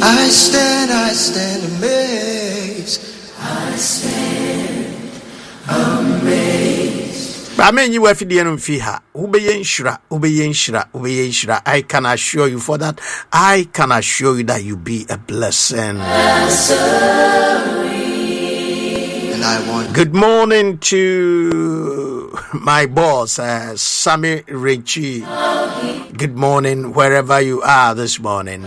I stand amazed. I stand amazed. Amen. You have to fiha. I can assure you for that. I can assure you that you be a blessing. And I want. Good morning to my boss, Sammy Ritchie. Good morning, wherever you are this morning.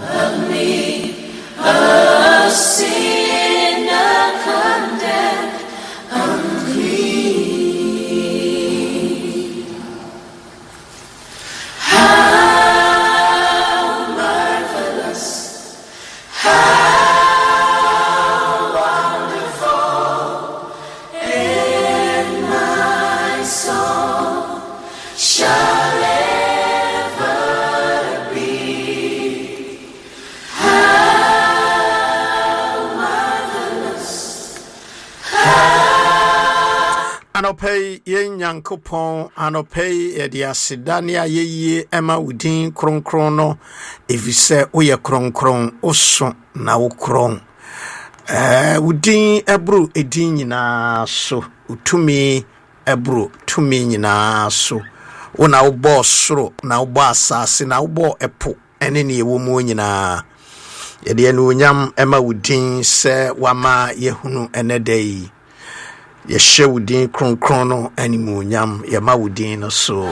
A sinner condemned, unclean. How marvelous, how wonderful, in my soul shall ever be. Anopei ye nyankopon anopei ye dia sedania ye ema wudin kronkron no efise oye kronkron oso na wo kron wudin ebru edin nyina so utumi ebru tumi nyina so wona wo bo soro na wo bo asase na wo bo epo ene ne ewo mu nyina ye de no nyam ema wudin se wama yehunu enedai ye shewudin kronkron animu nyam ye mawudin no so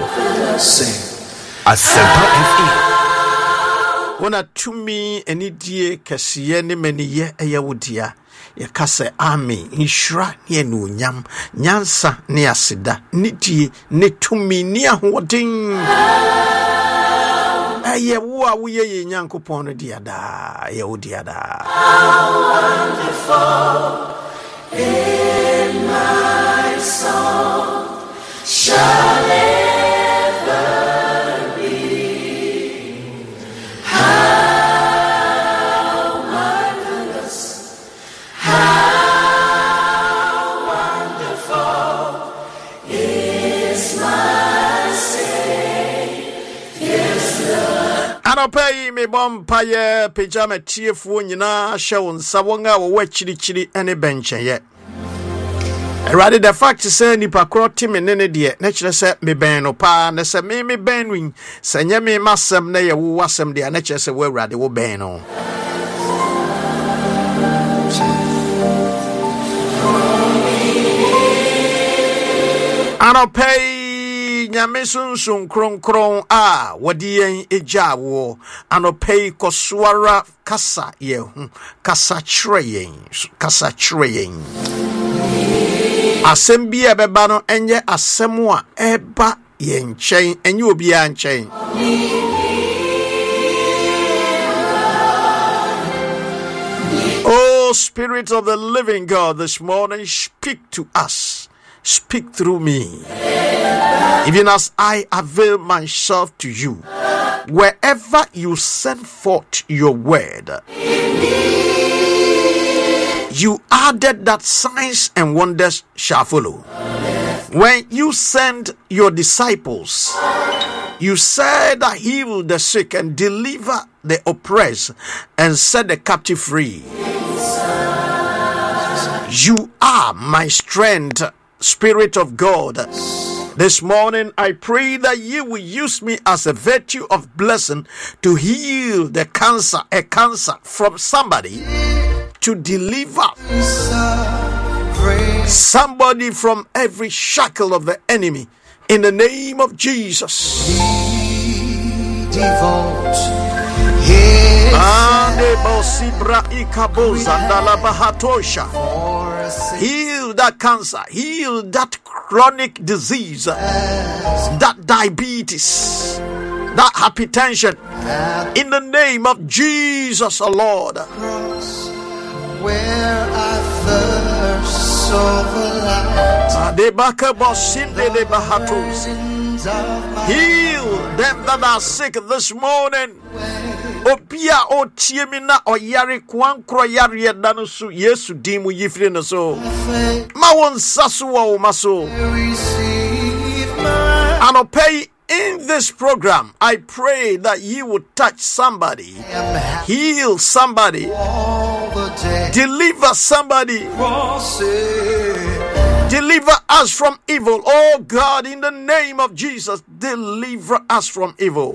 Asempa FM wona tumi enidie kasiye ne maniye eyewodia ye kase ami inshura ne no nyam nyansa ne aseda nidie ne tumi ne ahoden eye wo a wo ye nyankopon no dia da ye wo dia da Wonderful in my soul shall ever be. How marvelous, how wonderful is my Savior's love. Anopei me bompa ye pejama tiefu nyina hye nsa wonga wo wachirichiri ene benche ye Rather the fact is say nipa kroti me ne de na kire se me ben no pa na se me ben win se nya me masem na ye wo wasem de na kire se wo awrade wo ben no Anopei nyame sunsun kronkron a wodi yen ejawo anopei koswara kasa ye hu kasa chreyen asem bi ebeba no enye asem a eba ye nchen enye obi a nchen Oh Spirit of the living God, this morning speak to us. Speak through me, even as I avail myself to you. Wherever you send forth your word, you added that signs and wonders shall follow. When you send your disciples, you said that heal the sick and deliver the oppressed and set the captive free. You are my strength, Spirit of God. This morning I pray that you will use me as a virtue of blessing to heal the cancer, a cancer from somebody, to deliver somebody from every shackle of the enemy in the name of Jesus. Heal that cancer, heal that chronic disease, that diabetes, that hypertension, in the name of Jesus, oh Lord. Where I first saw the light, heal them that are sick this morning. Opia o tiemina o yare kwankro yare danusu Yesu dimu yifre no so ma won saso wo maso anopei in this program, I pray that you will touch somebody, heal somebody, deliver somebody, deliver us from evil. Oh God, in the name of Jesus, deliver us from evil.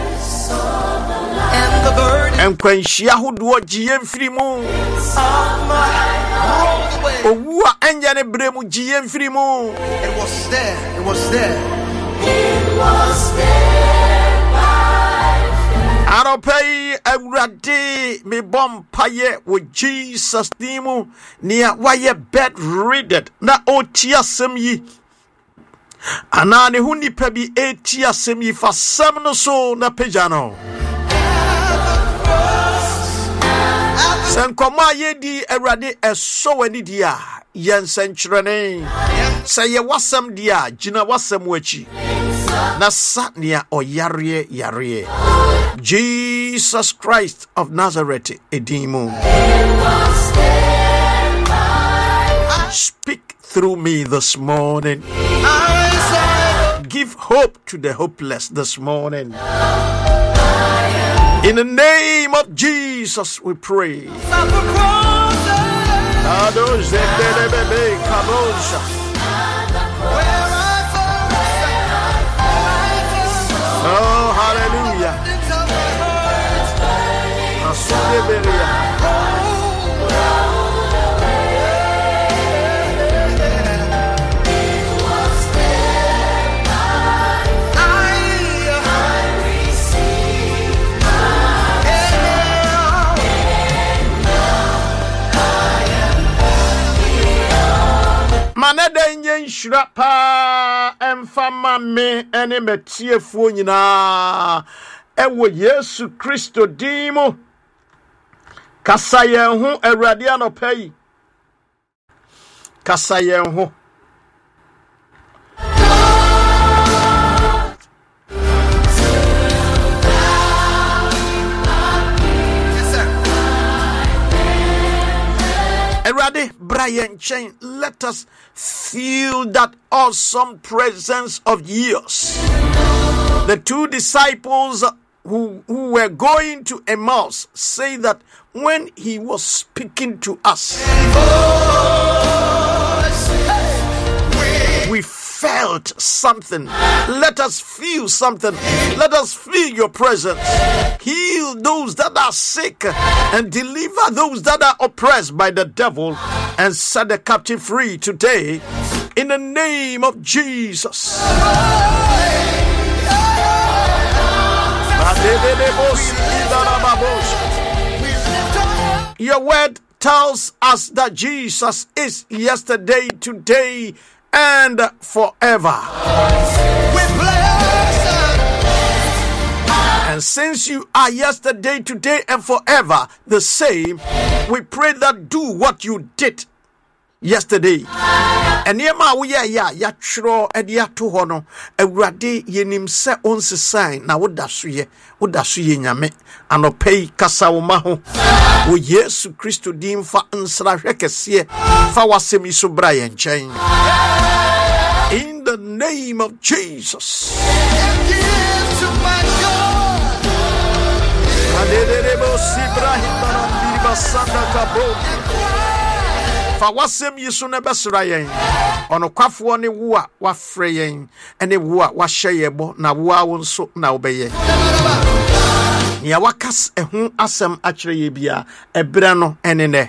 And when Shahudu GM Frimu, Owa Enjane Bremu GM Frimu, it was there. It was there. Aropei Eurade me bompaye with Jesus Nimu near why bedridden na otia semyi. Anani huni pebi etia semyi fa semno so na pejano. Sankoma yedi Eurade eso eni dia yen sentrene. Say wasam dia jina wasam wechi. Na satnia o yare. Jesus Christ of Nazareth, Edimu. Speak through me this morning. Give hope to the hopeless this morning. In the name of Jesus, we pray. Oh, hallelujah. Manada nyen shrapa emfama me ene metiefu nyina ewo Yesu Kristo dimo kasayen ho Awurade anopai kasayen ho Awurade Brian Chain, let us feel that awesome presence of yours. The two disciples who were going to Emmaus say that when he was speaking to us, we felt something. Let us feel something. Let us feel your presence. Heal those that are sick and deliver those that are oppressed by the devil and set the captive free today in the name of Jesus. Your word tells us that Jesus is yesterday, today, and forever. And since you are yesterday, today, and forever the same, we pray that do what you did yesterday. And yema we ya tro edia to hono Awurade yenim se onse sign na woda so ye nyame anopei kasa wo ma ho wo Yesu Kristo dim fa nsra hwekese fa wasem iso bra ye nchen in the name of Jesus. Fa wasem yiso na besra yen ono kwafo ne wo a wafre yen ene wo a wahye yebo na wo a wonso na obeye nia wakas ehun asem akire ye bia ebre no ene ne.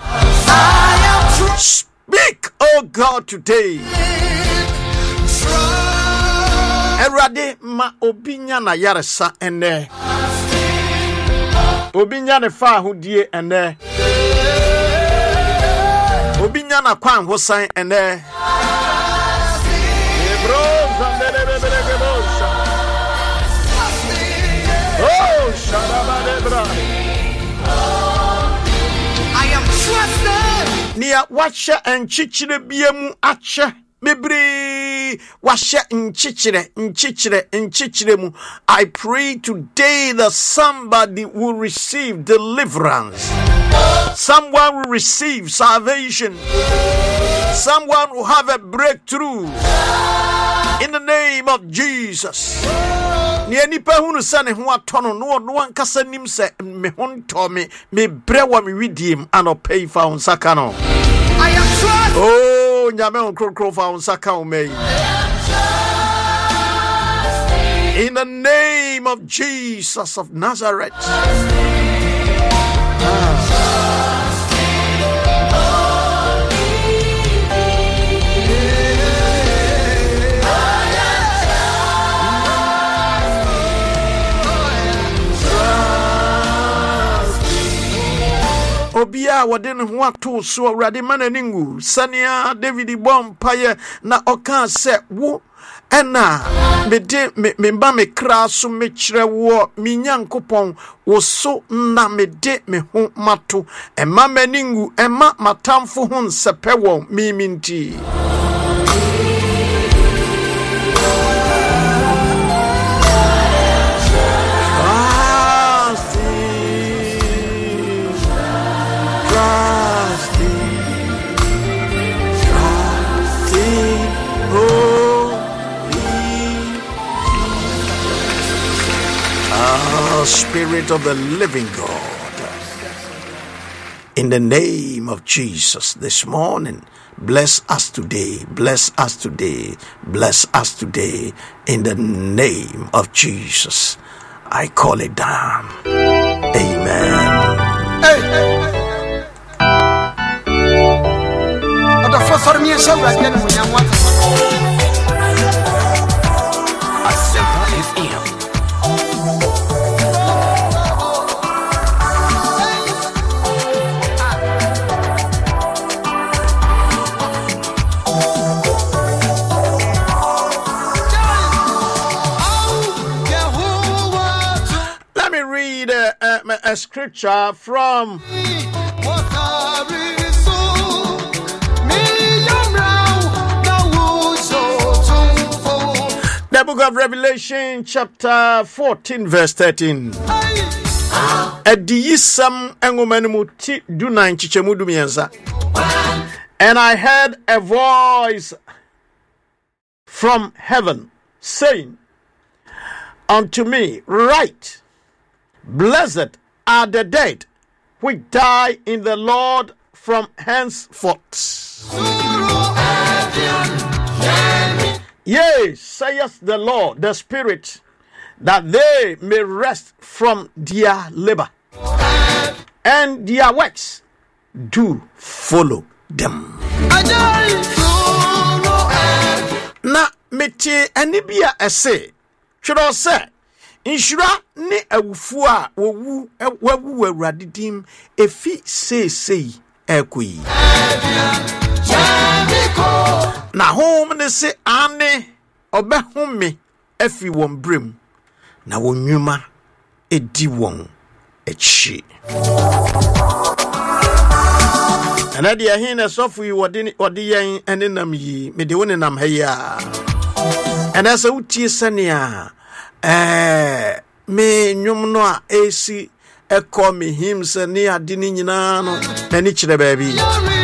Speak, oh God, today. Erade ma obinya na yaresa ene obinya ne fa ahodie ene obinya na kwan hosan ene oh shalabadebra I am trusted nia wache enchichire biemu ache Mibri washa nchichire mu. I pray today that somebody will receive deliverance. Someone will receive salvation. Someone will have a breakthrough in the name of Jesus. ne nipa hunu se ne ho atono no ankasa nim se me ho nto me brewa me widiem anopai fa unsaka no. I am trust. Oh, nyame on krokro fa unsaka o me. In the name of Jesus of Nazareth. Obia wadin ho to so awrade mananingu sania David bompaye na oka se wo ena me ba me kra so me kire wo me nyankopon wo so na me de me ho mato ema maningu ema matamfo ho nsepe wo miminti. Spirit of the living God, in the name of Jesus this morning, bless us today, bless us today, bless us today, in the name of Jesus. I call it down. Amen. A scripture from the book of Revelation, chapter 14, verse 13. And I heard a voice from heaven saying unto me, write, blessed are the dead which die in the Lord from henceforth. Yea, saith the Lord, the Spirit, that they may rest from their labor, and their works do follow them. Na meti anibia ese, should I say, Inshura ne awufu a wowu awuradidim efi sei ekui na home ne se ane obehome afi won brem na wonwuma edi won echi ana dia hin na sofu yi wode yen enenam yi me de wonenam ha ya ana sa utie sania me nyum no a esi eko me him se ne ade ni nyina no na ni kire baabi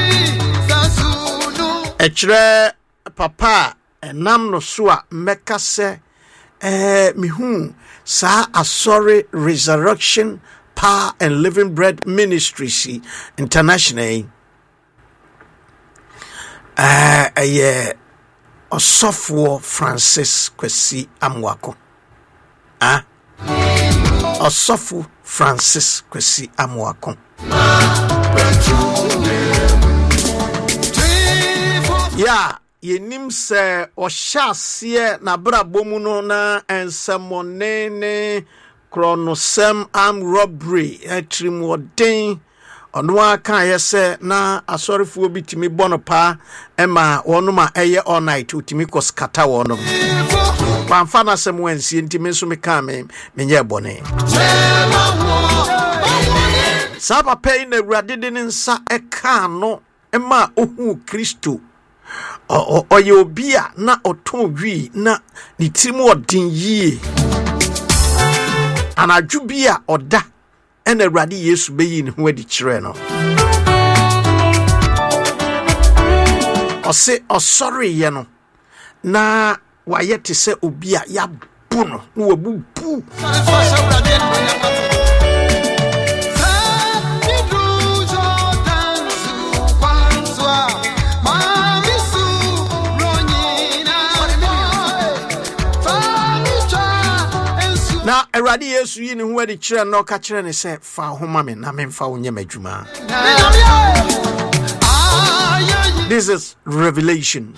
e kire papa enam no so a meka se me hu sa asori Resurrection Power and Living Bread Ministry International Osofo Francis Kwesi Amwako. Osofo Francis Kwesi Amwako. Yeah, yenim se ohyase na brabomu no na ensemonene kronosem am robbery etrimwoden ono aka yese na asorefo bitimi bonopa ema wonoma eye all night utimi koskata wono pamfa na sem wansi ntimi so meka menye bone saba pay na awurade ne nsa eka no ema ohu Kristo oye obia na oton wi na nitimu odin yie anadwubia oda ena awurade Yesu beyi ne ho adi kire no ose osori ye no na wayete se obia ya puno no wabubu na Awurade Yesu yi ne ho adi kyerɛ no ka kyerɛ ne sɛ fa homa me na memfa wo nyɛ madwuma. This is revelation.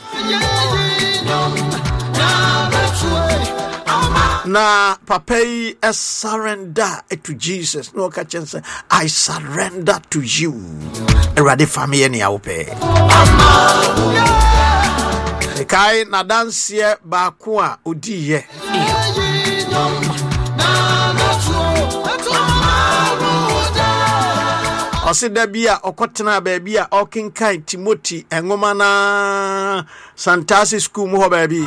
Na papa yi surrender to Jesus. No ka kyerɛ sɛ I surrender to you. Awurade fa me yɛ ne awopɛ. Kai na danseɛ baako a odiye. Osida bia okotena baabi a okenkan Timothy engoma na Santasi school mu ho baabi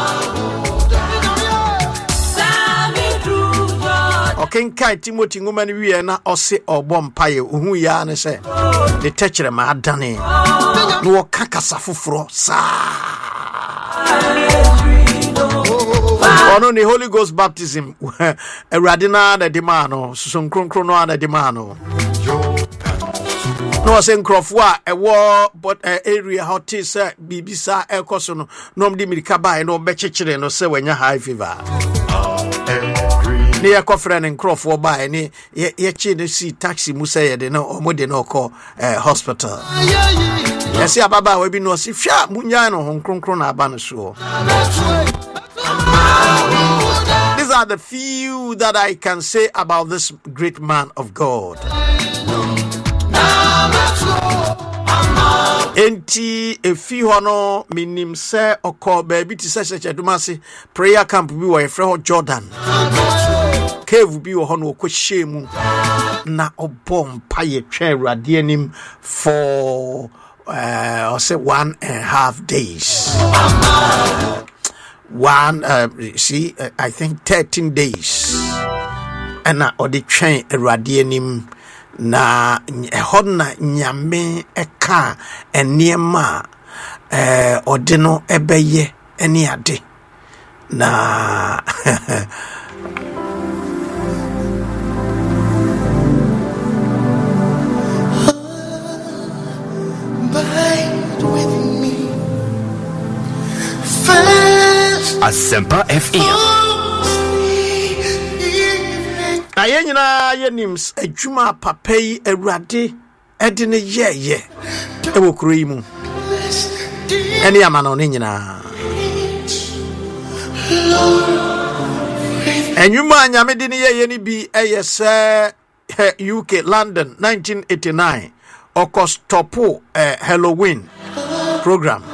okenkan Timothy ngoma ni wie na ose obom paye ohu ya ne se de techere ma adane no okakasa foforo sa ono ni Holy Ghost baptism Awurade na de demano so nkronkron no na demano no say nkrofo a ewo but area hot is bibisa ekoso no nom di mirika bai no be chechire no se wanya high fever ne yakofre ne nkrofo bai ne ye chi ne si taxi mu say de no omode no call hospital yes ababa we bi no si hwa munya no nkronkron na aba no so. These are the few that I can say about this great man of God. Enti efi hono minim se okọ baby ti se chedumase prayer camp bi wo efre ho Jordan cave bi wo hono okọ mu na obom paye twa Awurade anim for I say 1.5 days. I think 13 days. And I odi twa Awurade anim na ehonna nyame eka eniema odino ebeye eni ade na Abide with me first. Asempa FM. Ayenya yenims adwuma papa yi Awurade ede ne yeye ewo kuro yi mu ene ama no nyina enwuma nyame de ne yeye ni bi eyese UK London 1989 okostopo Halloween program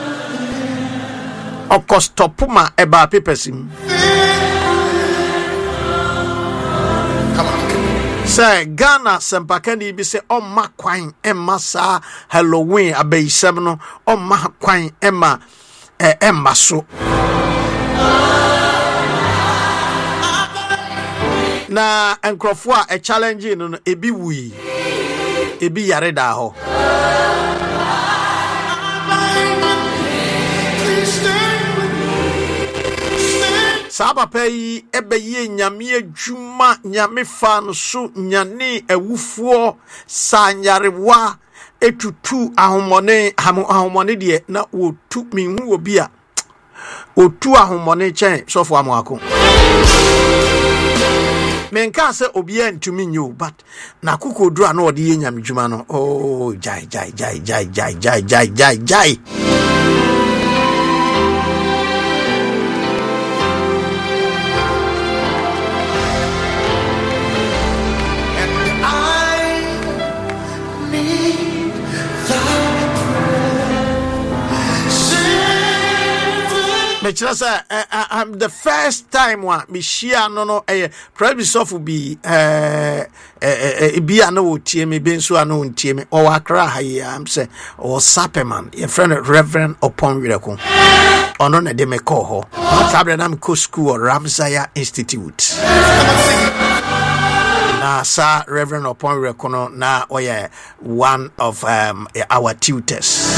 okostopo ma eba pepesim say Ghana sempakani bi say omma kwan emma sa Halloween abayisem no omma kwan emma emma so na enkrofo a challenge no ebi wui ebi yare da ho Saba pay ebeye nyame adwuma nyame fa no so nyane awufuo sanyarewa etutu ahomone de na otu minhu obi a otu ahomone chen sofo amako menka se obi antumi nyu but na kokodura na ode ye nyame dwuma no oh jai I'm the first time me share no previous of be be ano tie me benso ano tie me o akra ha yi am say o sapeman your friend Reverend upon wireko ono na de me call ho sabre na me ko school or Ramsaya Institute na sa Reverend upon wireko no na oye one of our tutors.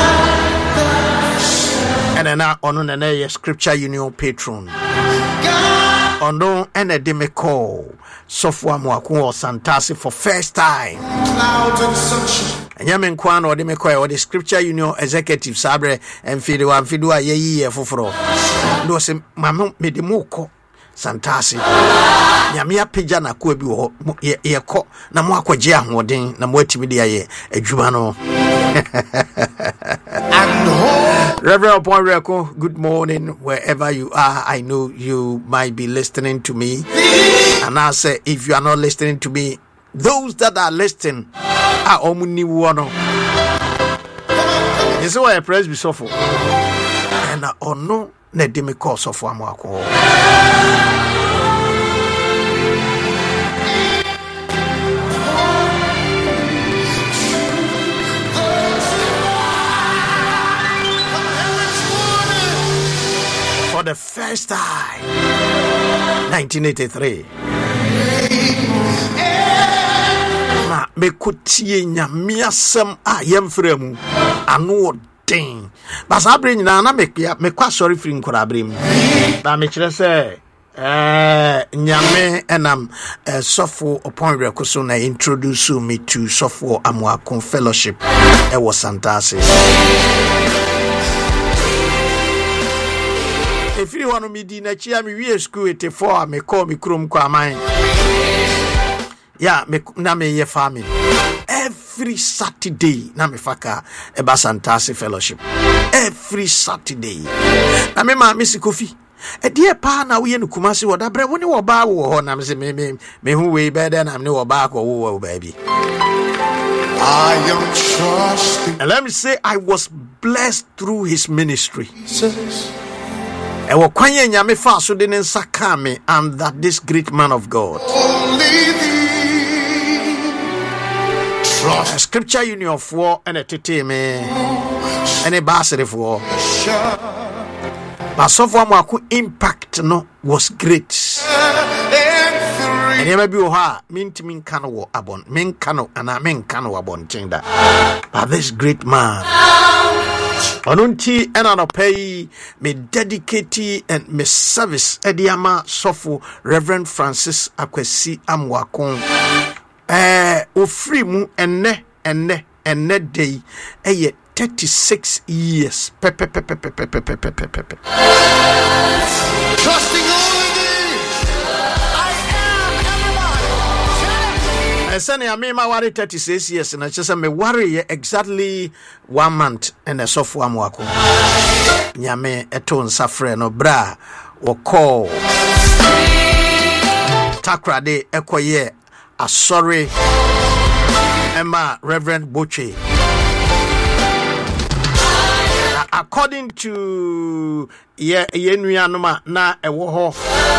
And then on a scripture union patron. Ono ene de me call Sofo Amoako or Santase for first time. Clouds and sunshine. Yamen Kwan or de me call or the Scripture Union Executive Sabre and Fidua ye foforo. No se mama me de moko Santase. Nyamia pija na ko bi wo ye ko na mo akwaje ahoden na mo atimi de aye adwuma no. Reverend Ponreko, good morning wherever you are. I know you might be listening to me. And I say, if you are not listening to me, those that are listening are omuni wono. This is why I praise Bisofo. And I ono ne demi course of Amoako. For the first time, 1983. Na me kutie nyamia sem a yemfremu anu odin. Basa abre nyina na me kwa sorry free nkora abre mu. Na me kire se nyame enam Sofo Oponreko so na introduce me to Sofo Amoako Fellowship e was Santase. If you want me di na chia me wie school 84 me call me krom kwa man. Yeah, me na me ye family. Every Saturday na me faka eba Santase Fellowship. Every Saturday. Na me ma Miss Kofi. E die pa na we no Kumasi wo da bre wo ni wo ba wo ho na me se me hu we be there na me wo ba ko wo baby. I am trusting. And let me say I was blessed through his ministry. Jesus. Ewo kwanye nyame fa so de nsa ka me and that this great man of God. Only thee. Trust. Scripture Union for and a tete me and a basere for. But Sofo Amoako impact no was great. And you may be ha min kano wo abon min kano ana min kano abon chinda. But this great man Onunti and an pay me dedicate and me service Ediama Sofo Reverend Francis Akwesi Amoako. Ofri mu enne day 36 years. Trusting only thee. I am everybody. I say I ma worry 36 years and I just say me worry exactly 1 month and a Sofo Amoako. Nyame eto nsafre no bra wo call. Takrade ekoye asori Emma Reverend Boche. According to Yenuanuma na ewo ho.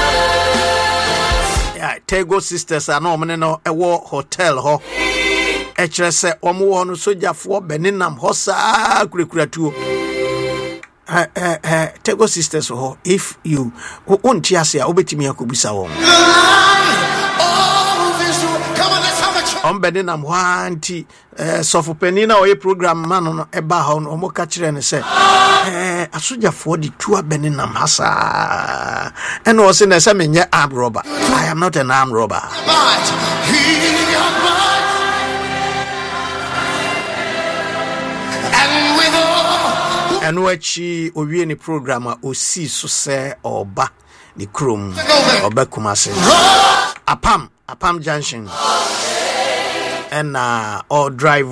Yeah, Tego sisters are no ewo hotel ho. Echere se omo ho no sojafo beninam ho sa kurekuratuo. Tego sisters ho if you unti ase a obetimi akobisa wo. Beninam wanti Sofo penina oye program man no eba ha no omo ka kire ne se asojafo di tua beninam hasa eno o se na se menye arm robber. I am not an arm robber. And wachi owie ni program a osi so se oba ni krom oba Kumasi Apam Junction and or drive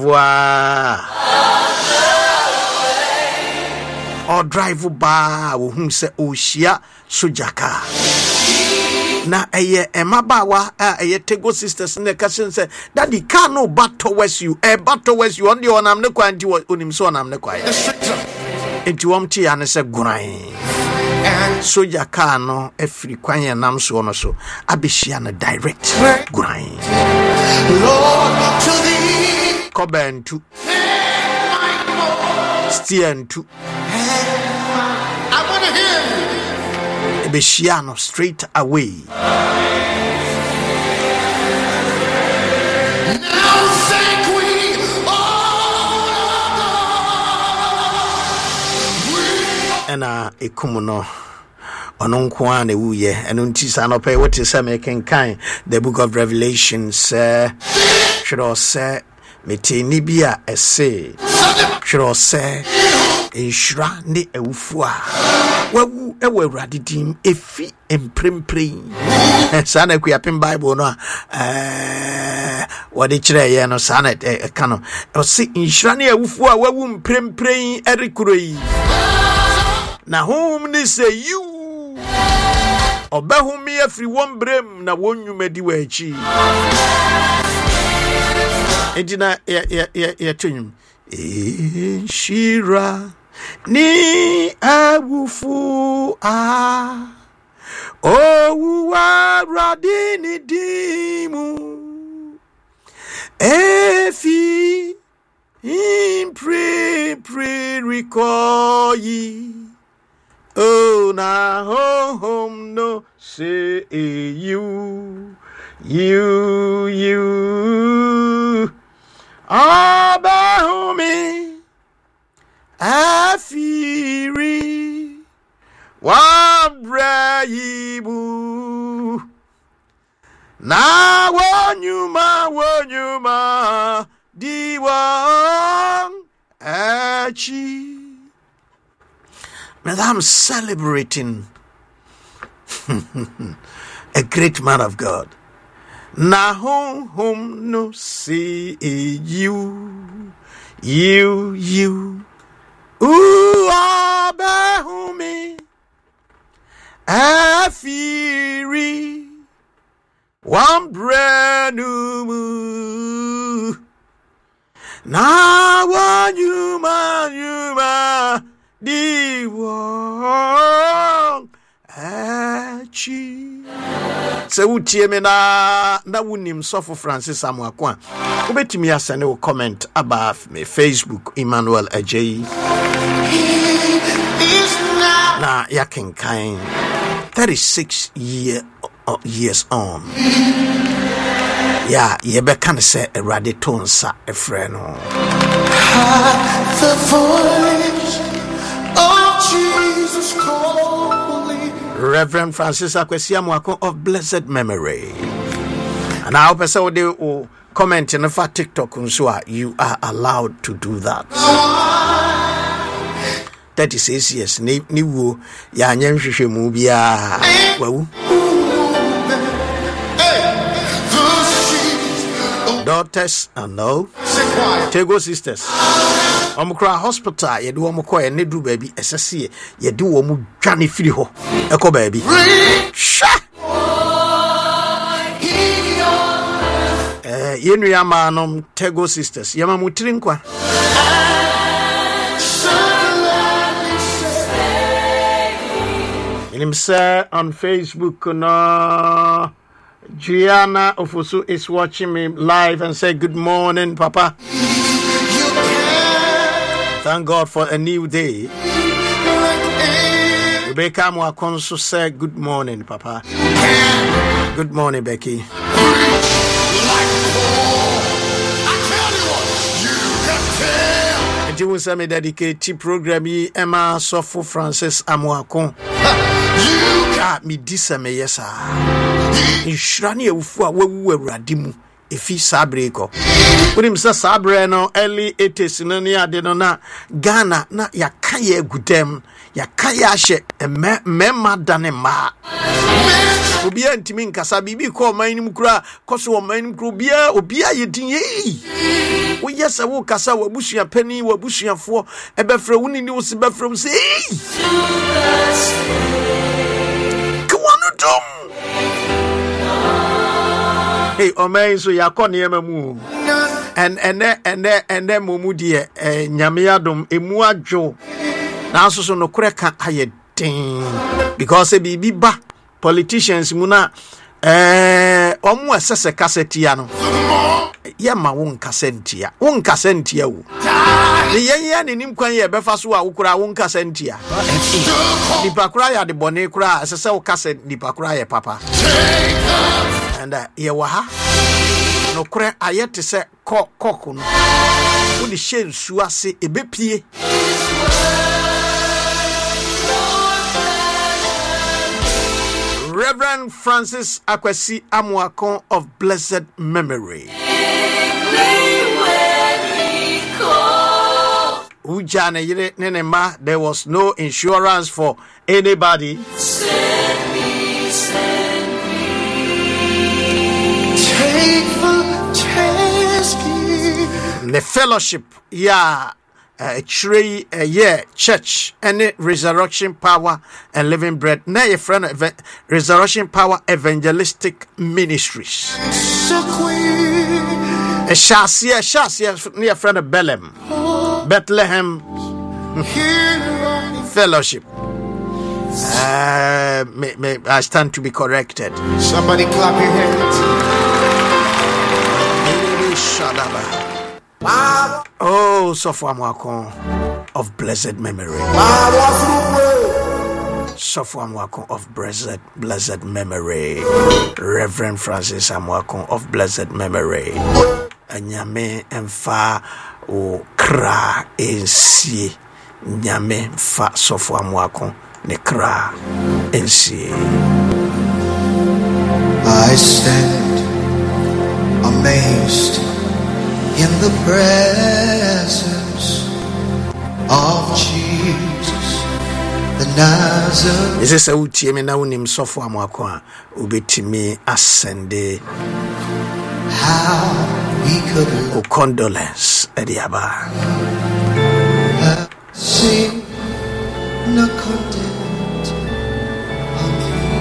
ba wo hu se ohia sojaka na eye emabawa eye Tego sisters ne kasen se daddy car no back towards you on the onam ne kwanti onim so onam ne kwaye enti womti ane se guran soja car no efiri kwanye nam so no so abehia na direct guran Lord to thee. Kobentu Stientu I want to hear you. Ebeshiano straight away. Now thank we all. And ekumuno ono nko a na wuye eno nti sa no pay what is making kind the book of Revelations should say meteni bia ese should say inshra ne ewufua wawu ewo awurade dim efi emprempre sa na kuapem Bible no what kire ye no sa na kano o si inshra ne ewufua wawu emprempre erikuroi na home ni say you obehumi afri won brem na wonnwumadi wa achi edina ya tunyum inshira ni awufu wa radini dimu efi impre rikoyi oh na home no say you abahumi afiri wabrayibu na wonyuma diwan achi. I'm celebrating a great man of God. Na home no see you. Abahumi afiri one brand new na wanyuma diwong achi. Se wutie me na wunim Sofo Francis Amuakwa ubetimi asane wo comment above me Facebook Emmanuel Ajayi na yakenkan 36 years on yeah yebe kan say erade tonsa efre no the voice of Jesus calling. Reverend Francis Akwesi Amuakwa of blessed memory. And I hope so they will comment in the TikTok so you are allowed to do that. 36 years ni wo ya nyenhwehwe mu bia wawu daughters and no Tego sisters omukra hospital ye de wo mkoye ne du baabi esese ye de wo mu dwane firi ho ekọ baabi sha yenu ya manom Tego sisters yama mutiri nkwa Inimsa on Facebook no Gianna Ofosu is watching me live and say good morning Papa. Thank God for a new day. Rebecca Mwakonso said good morning Papa. Good morning Becky. You will say me dedicate program yi Emma Sofo Francis Amuakwa. Me disame yesa. Inshirani ewufu a wawu awurade mu efi sabre ko. Wonim sa sabre no early 80s no ne ade no na Ghana na yakaya agudem yakaya hye mema dane ma. Obi antimi nkasa bibi ko man nim kura koso wo man nim kura obia yedin yi. Wo yesa wo kasa wabusua pani wabusuafo ebefra woni ni wo se befra wo se hey, Omei so yakoni emamu. And momu die nyamiadum emu adwo. Na so no kureka aye den. Because e bibi ba politicians muna omu asese kasetia no. Yema won kasentia. Won kasentia wo. Ne yenya ne nim kwan ye befa so a wokura won kasentia. Nipa kura ya de bone kura asese wo kaset nipa kura ye papa. And ye wa ha no kure ayete se kokko no wo di hye nsu ase ebepie Reverend Francis Akwesi Amoakon of blessed memory. There was no insurance for anybody. Send me. The fellowship, church, any resurrection power and living bread. Now your friend resurrection power evangelistic ministries. A Shasia near friend of Bethlehem fellowship. I stand to be corrected. Somebody clap your hands. Oh, Sofo Amoakon of blessed memory. Sofo Amoakon of blessed memory. Reverend Francis Amoakon of blessed memory. Anyame emfa o kra ensie. Nyame fa Sofo Amoakon ne kra ensie. I stand amazed in the presence of Jesus, the Nazarene. Is this a utie me na unim Sofo Amoakon ubetimi ascende? How we could O condolence ediaba. sing no content of you.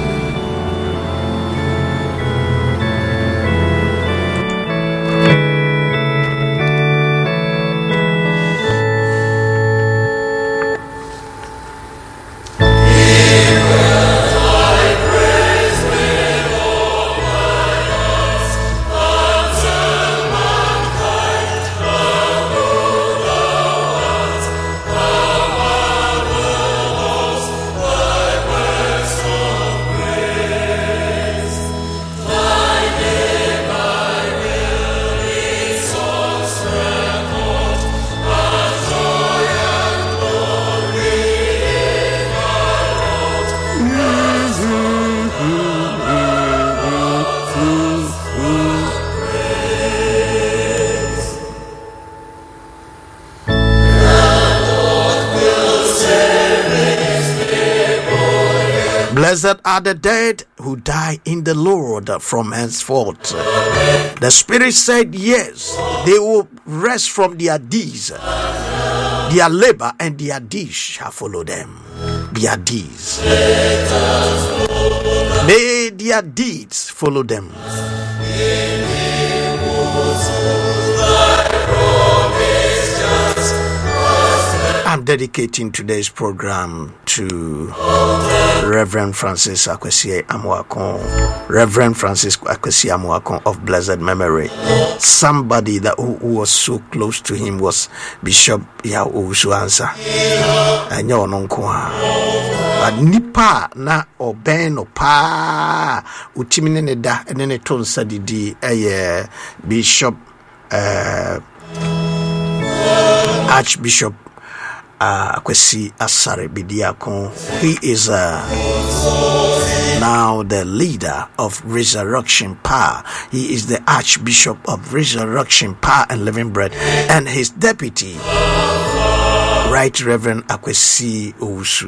Blessed are the dead who die in the Lord from henceforth. The Spirit said, yes, they will rest from their deeds. Their labor and their deeds shall follow them. Their deeds. May their deeds follow them. I'm dedicating today's program to Reverend Francis Akwesi Amoakon. Reverend Francis Akwesi Amoakon of blessed memory. Somebody that who was so close to him was Bishop Yao Usuansa. And you know, but nipa na obeno pa utimine da and then a ton sadidi Bishop Archbishop Akwesi Asare Bidiakon. He is now the leader of Resurrection Power. He is the Archbishop of Resurrection Power and Living Bread, and his deputy, Right Reverend Akwesi Owusu.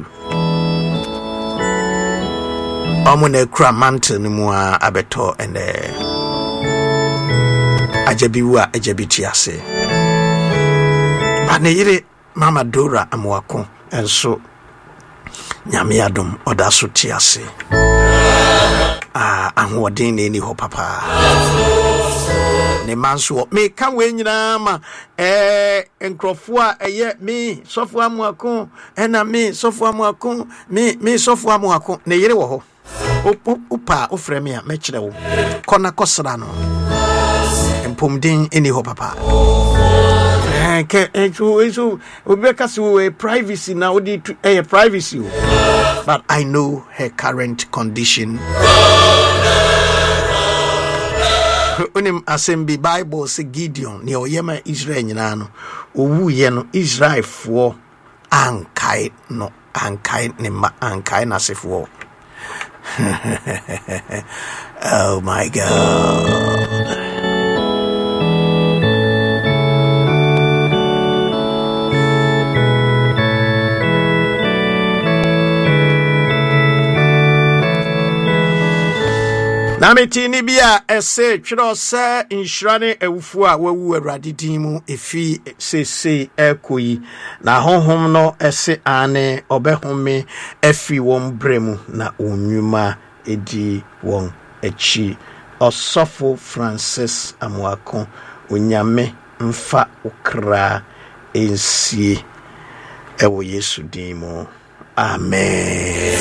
Omune kura mantle ni mua abeto ende ajabiwa ajabitiase. Bane yire Mama Dora Amoakon and so Nyame adom oda so tiase. Anhodin eni ho papa. Ne manso me ka we nyina ma enkrofo a eye me Sofo Amoakon ena me Sofo Amoakon me Sofo Amoakon ne yire wo ho. Upa ofremi a mekire wo. Kona kosra no. Empomdin eni ho papa. Privacy now, privacy. But I know her current condition. Unim assembly Bible say Gideon ni oyema Israel nyina owu ye no Israel fo ankai no ankai ne ma ankai na sefo Oh my God. Na metini bia ese twero se insurane ewufu a wawu awrade din mu efi sese ekoyi na honhom no ese ane obehome afi won bremu na onwuma edi won echi Osofo Francis Amuako onyame mfa ukra ensie ewo Yesu din mu. Amen.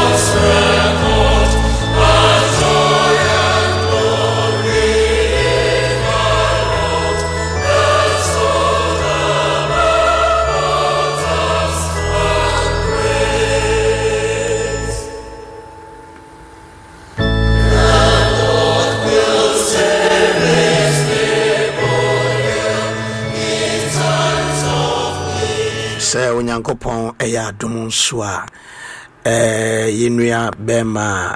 Se onyankopon eya adom nso a yenua bema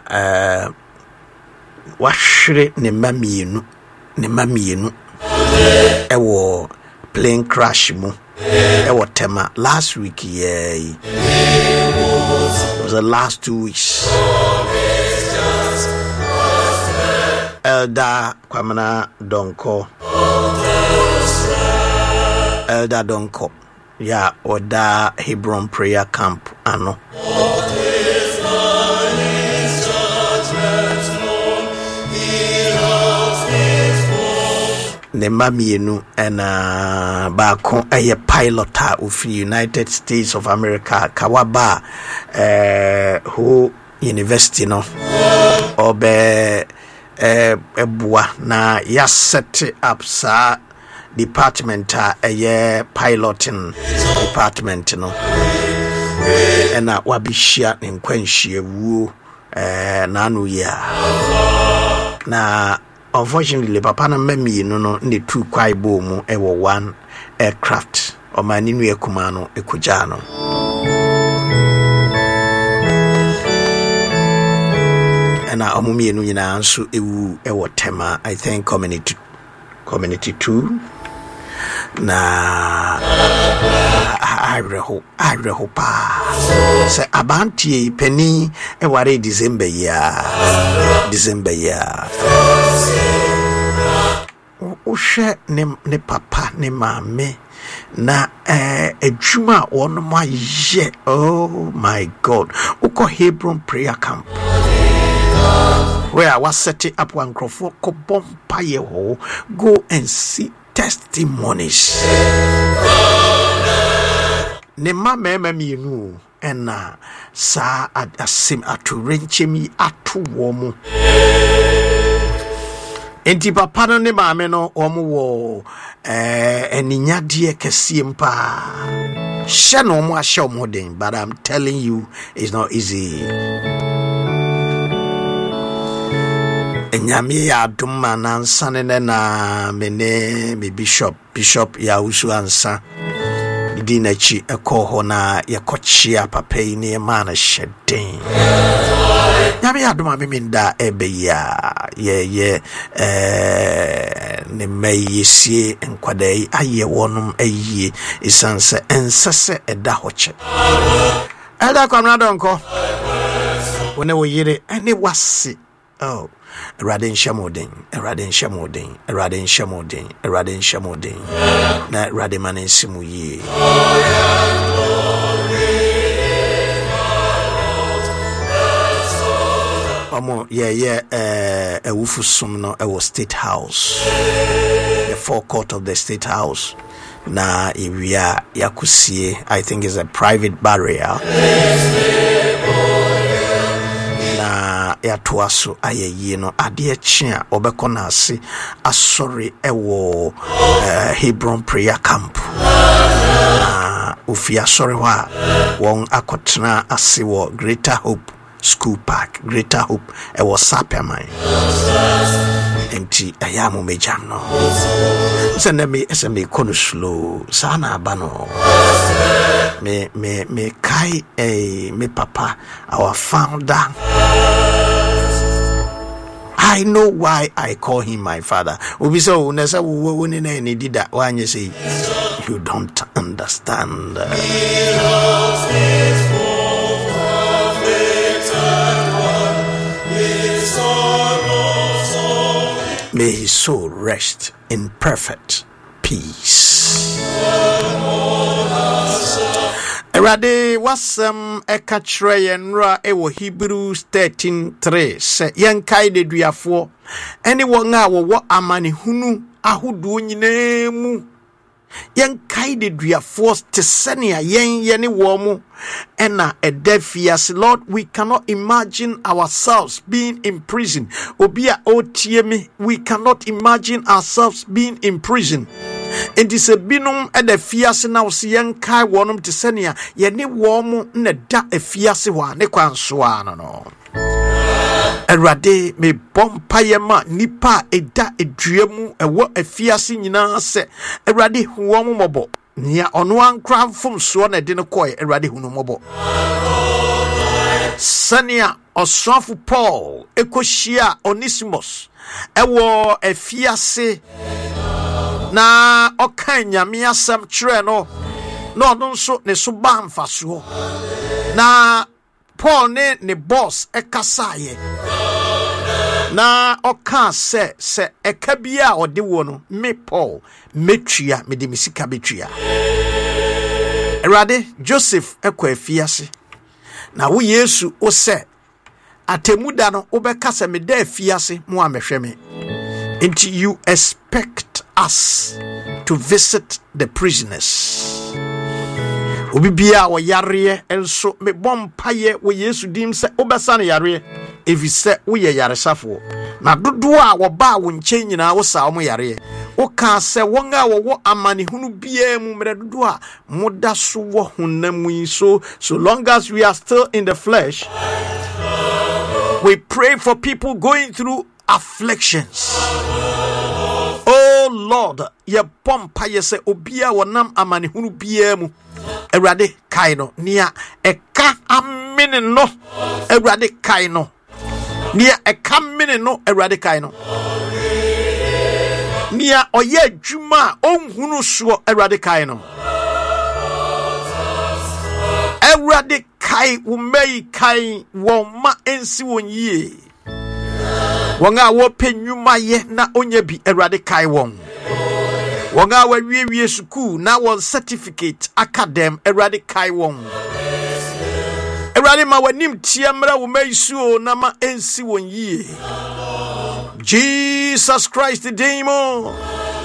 wahwere ne mamienu ewo plane crash mu ewo tema last week it was the last 2 weeks. Elder Kwamana Donko ya oda Hebron prayer camp ano ne mamienu ena baako eye pilot a ofi United States of America Kawaba who university no obe ebua na ya set up sa department a piloting department no ena wabishia nkwanhie wuo na anu ya na unfortunately papa na mamienu no ne two kwaibo mu ewo one aircraft o maninu ekuma no ekoja no ena omumienu nyina nso ewu ewo tema I think community 2 na ayreho pa se abantie peni eware December ya uhwe ne papa ne mame na adwuma won ma ye. Oh my God, uko Hebron prayer camp where I was setting up one crofo ko bompa ye ho, go and see testimonies. Ne mama mienu ena sa asim aturenchemi atuwo mu enti papa no ne maame no omo wo eninyade kese mpa hye no mo ahye omoden, but I'm telling you it's not easy. Enyame ya aduma na nsane na mene me bishop ya usu ansa dinachi ekoho na yakochia papai ne mana shedin nyame ya aduma meminda ebe ya ye ne mayesie nkwadai aye wonum ayi isanse ensese eda hoche Elder Kwamana Donko wone wo yire ene wase. Oh, Radin Shamodin na Radimane Simuye. Omo ewufu sum no ewo State House, the forecourt of the State House na area yakusie. I think is a private burial. Ya toaso ayeyi no ade chia obekona ase asori ewo Hebron prayer camp ofi asori wa won akotena ase wo Greater Hope School Park, Greater Hope ewo Sapiaman enti ayamu mejam no send me SME kono slow sana bano me kai me papa our founder. I know why I call him my father. Ubi so nesa woni na ni dida wanye say you don't understand. May his soul rest in perfect peace. Erade wasam ekatre yenra ewo Hebrews 13:3 se yenkai de duafo ene won a wo amane hunu ahodo nyina mu yenkai de duafo te senia yen ne wo mu ena edafias. Lord, we cannot imagine ourselves being in prison. Obia otiemi, we cannot imagine ourselves being in prison. It is a binum at the fias now sian kai wonum to senia yeni warm ne da a fiasi one ne quan swan no. Erade me bompayema nipa eda edriemu ewo a fiasi nyina se erade huomo mobo nia ono ankra fom so na de no koy erade hunu mobo senia osofo Paul ekoshia Onesimus ewo a fiasi na okanya mi asem kire no nso ne so ba mfaso na Paul ne boss ekasaye na oka se ekabia ode wo no me Paul metria me de misika betria Erade Joseph ekwa afiase na wo Yesu o se atemuda no obekasa me da afiase mo amehwe me until you expect us to visit the prisoners. Obibia wo yare enso me bompaye wo Yesu dim se obesa ne yare evise wo ye yaresafo na dodo a wo ba wo nche nyina wo sa wo yare wo ka se won a wo amane hunu bia mu mere dodo a moda so wo honam yi. So long as we are still in the flesh, we pray for people going through afflictions. Oh Lord, ye pompa ye se obia wonam amane hunu bia mu Erade kaino nia eka amene no Erade kaino nia eka amene no Erade kaino nia oye adwuma onhunu so Erade kaino Erade kai wo mei kai wo ma ensi won yie wonga wo penwuma ye na onya bi Erade kai won wonga wa wie school na won certificate academ Erade kai won Erade ma wanim tiamra wo maisu na ma ensi won yie. Jesus Christ the demon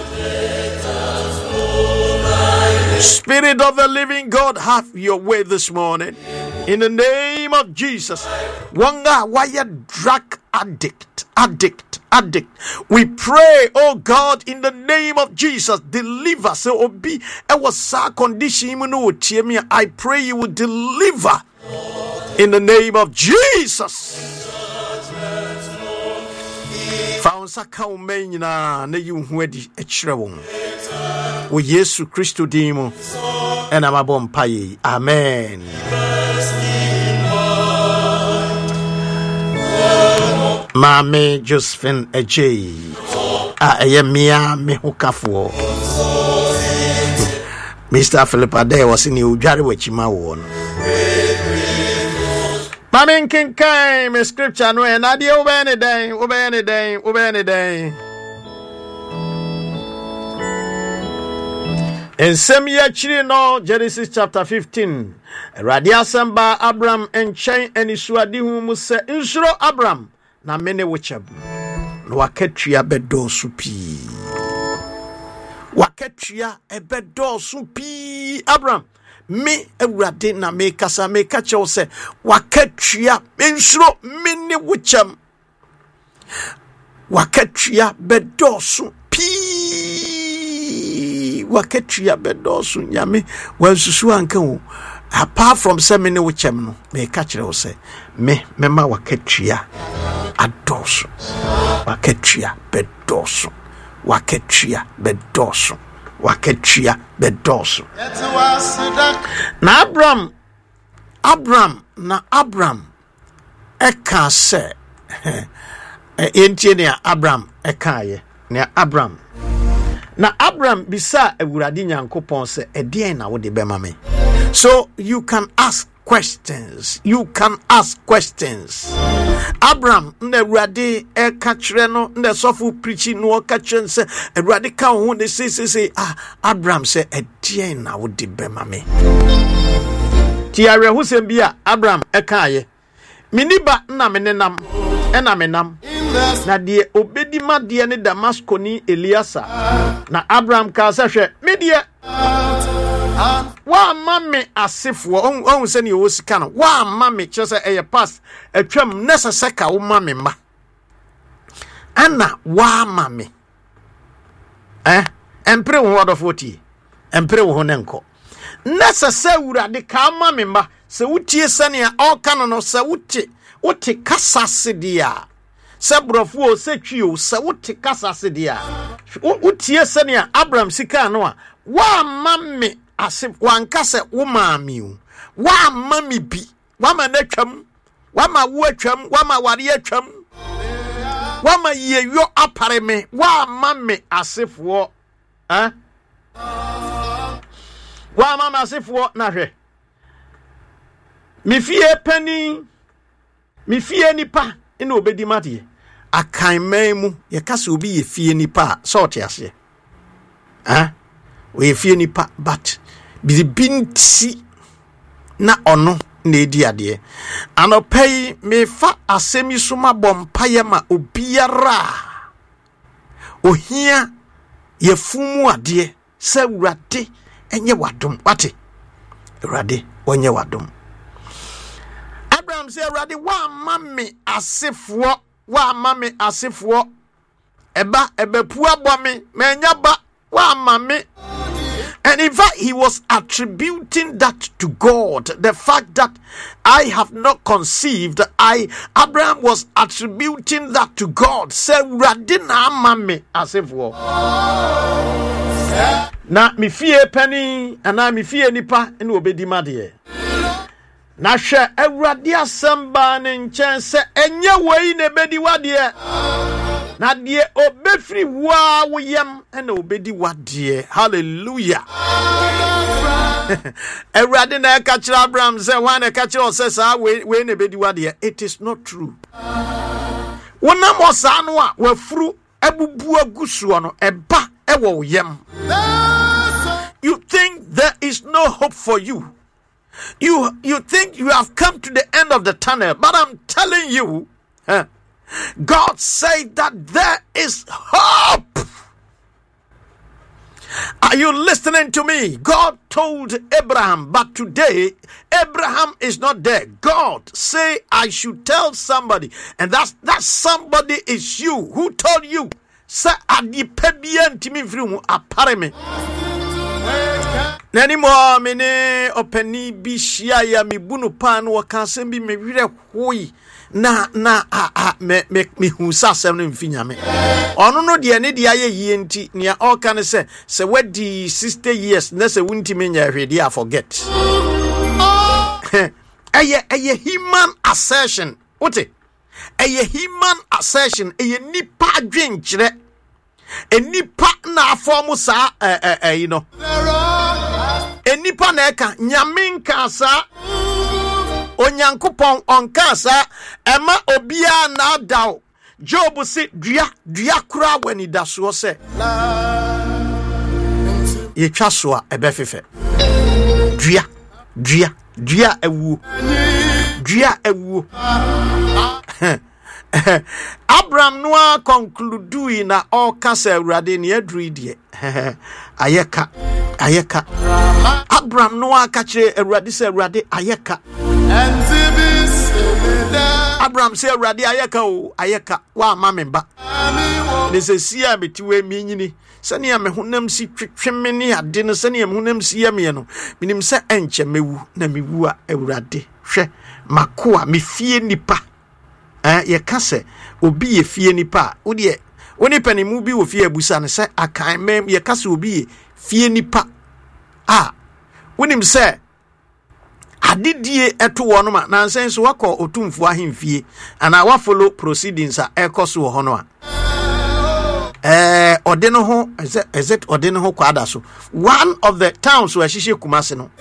Spirit of the living God, have your way this morning in the name of Jesus. Wanga waya drug addict. We pray, oh God, in the name of Jesus, deliver. So obi e was a condition I pray you will deliver in the name of Jesus. Found saka umenyina na yu hwedi echire won. O Yesu Kristo dimo ena mabompa. Amen. Mame Josephine Ejay ayemia me hukafo Mr. Philip Ade was in Ujari wechima won Mame nkenkai me scripture no na de obene den Ensem ya chiri no Genesis chapter 15 Radia samba Abraham enchen enisuadi hu mu se insuro Abraham na mene wichem no wakatua bedo supi Abraham me ewrade na me kasa me kache wo se wakatua insuro mene wichem wakatua bedo supi wakatua bedo su nyame wansusu anka wo apart from semene wichem no me kache wo se mema wakatua adoso wakatua bedoso wakatua bedoso wakatua bedoso na Abraham eka se entie ne Abraham eka ye ne Abraham bisa Awurade Nyankopɔn se edien na wo de bema me. So you can ask questions. Abraham na Awurade eka kire no na sofo preaching no ka kire se Awurade ka ho ne say Abraham se edien na wo de bema me. Ti arehusem bia Abraham eka ye miniba na menenam ena menam na die obedima die ne Damasco ni Eliasa na Abraham ka sa hwe me die wa mame asefo on se ne osika no wa mame kyese eye pass atwam necessary wo mame ma ana wa mame empre wo word of what empre wo nenko necessary Awurade ka mame ma se wutie sane a oka no se wote kasase dia se brofo o se twio se wote kasase dia wotie sane a Abraham sika no a wa mame asif wanka se wo maami wa mami bi wa ma na twam wa ma wo atwam wa ma ware atwam wa ma yeyo apare me wa mame asifo wa mama asifo na hwe mi fie nipa ina obedi mate akan man mu ye kase obi ye fie nipa sort ase we fie nipa but binti na ono na edi ade anopai me fa asemi suma bompaye ma obiara ohia ye fumu ade se Awurade enye wadom wate Awurade onye wadom. Abraham say Awurade wa mame asefo eba ebepua bomi menya ba wa mame. And in fact, he was attributing that to God. The fact that I have not conceived, Abraham was attributing that to God. Say, Radina mame asefo. Na mi fie penny, and I mi fie nipa in obedi madie. Na she Awurade asamba ne nchen se enye wei ne bedi wadie. Na die obefri wa woyam ena obedi wadie. Hallelujah. Awurade na ka kira Abraham se wan na ka kira o se sa we ne bedi wadie. It is not true. Wona mo sa no a wafuru abubu agusuo no eba ewo woyam. You think there is no hope for you. You think you have come to the end of the tunnel, but I'm telling you, God said that there is hope. Are you listening to me? God told Abraham, but today Abraham is not there. God say I should tell somebody, and that somebody is you. Who told you? Say adipedientimi vrimu apareme. Nani mo mene openi bi hia ya mebunu pa no wakansem bi mewire hoi na me hu sasem no mfinya me ono no de ne de aye yie nti nia oka ne se wadi 60 years na se wunti menya hwede I forget eye human assertion ote eye human assertion eye nipa adwenkyere enipa na afomu sa you know enipa na eka nyaminka sa onyankopon onka sa ema obia na daw Job si dua kura wani daso se ye twaso a ebefefe dua ewu Abraham noa conclude na all kasa Awurade ne aduri die ayeka Abraham noa ka kire Awurade se Awurade ayeka Abraham se Awurade ayeka wa mamemba ne se sia betiwe minyini sani me honam si twetweme ne ade no sani me honam si yame no minim se enche mewu na mewu a Awurade hwe makoa me fie nipa ye kase obi ye fie nipa wo Woni panimu bi wo fie abusa ne se akan mem ye kase obi fie nipa wonim se adidie eto wo no ma nansen so wakọ otumfo ahemfie ana wa follow proceedings a ekoso wo no a ode no ho is it ode no ho kwada so one of the towns where Shishe Kumasi no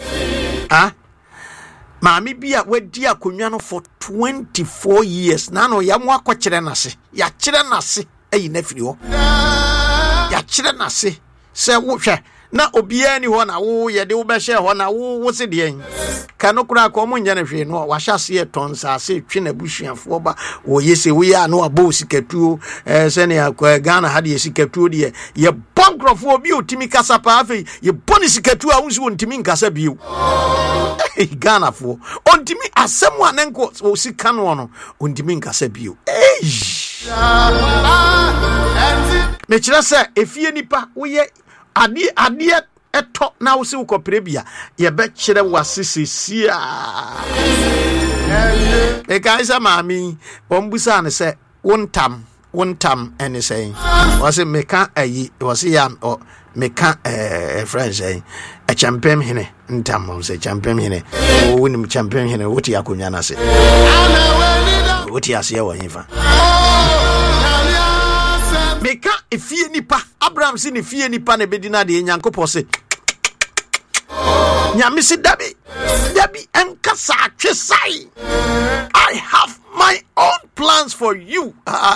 maami bia wadi akonwa no for 24 years na no ya mo akọkire nase ya kire nase ayi na firi ho ya kire nase se wo hwe na obia ni ho na wo ye de wo be hye ho na wo se de en kanu kura ko mo nya na hwe no wa hyase e tonsa se twe na busuafo ba wo yese wo ya no abo sikatuo se ne akwa Ghana ha de sikatuo de ye bankrofo obi otimi kasa pa afi ye boni sikatuo a wo so ontimi nkasa biu Ghana fo ontimi asemu anenko o sika no no ontimi nkasa biu me kire se efie nipa wo ye ade eto na wo se wo kopere bia ye be kire wasisisia e kaisa mami ombusa ne se wontam ene say was meka ayi was ya meka friends a champion hene ntam o se champion hene o wonim champion hene woti akonya na se woti ase wa yifa meka efie nipa Abraham si ne fie nipa na bedina de Nyankopɔ se nyame se dabi enkasa atwesai I have my own plans for you.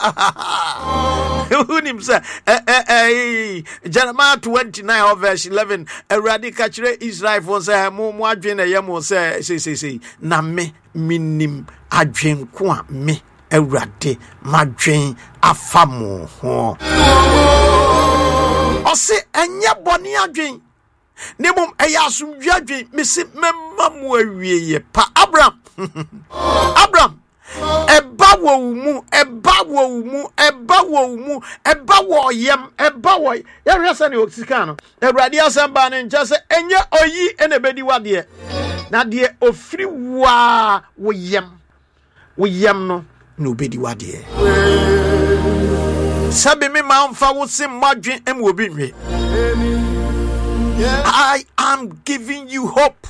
Jeremiah 29 verse 11 eradika kire Israel for say mo adwen na yemo say na me minim adwen ko a me Erade madwen afamo ho o se enye boni adwen nemum eya asumdwe adwen me se memma mo awieye pa Abraham eba wo mu yem eba wo ya hwese ne oksika no Erade asamba ne nche se enye oyi ene bedi wade na de ofiri wa wo yem no no bedi wade sabe me ma mfa wo se madwen em obi nwe I am giving you hope.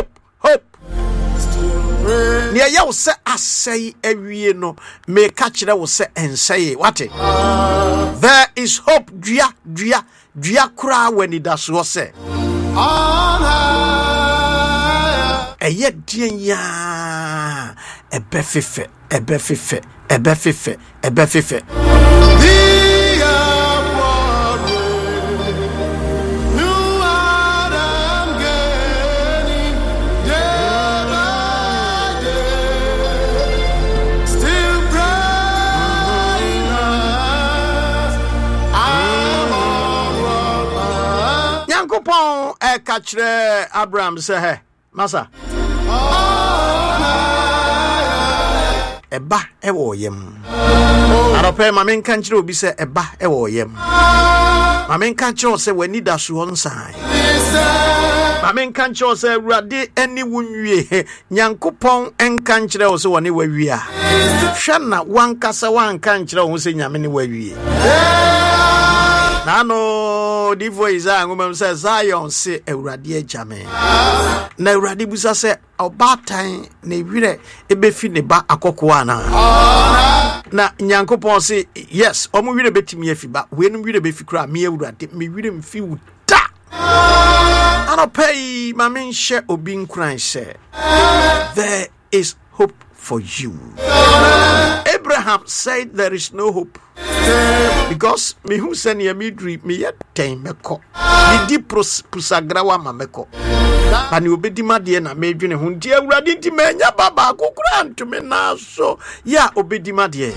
Near you say asay ewie no me catch that will say and say what there is hope dria kura when it does was say eye dien ya ebefife Pon kachre Abraham say hey masa eba ewo yem arope ma men kan kire obi say eba ewo yem ma men kan kire say wani da so onsan ma men kan kire say Awurade ani wunwie Nyankopon enkan kire o say woni wawie a hwe na wankasa wankan kire o say nyame ne wawie Nano di voice ngomem se Zion se Awurade ajame na Awurade busa se obatan na wire ebefi ne ba akoko ana na Nyankopon se yes omo wire betimi afi ba we no wire befi kra me Awurade me wire mfi wuta ana pay ma menhye obi nkran se there is hope for you. Abraham said there is no hope because me who send ye me dream me yet time meko me di pusagrawa ma meko ani obedi made na me dwene ho ndi Awurade ndi manya baba akokura ntome na so ya obedi made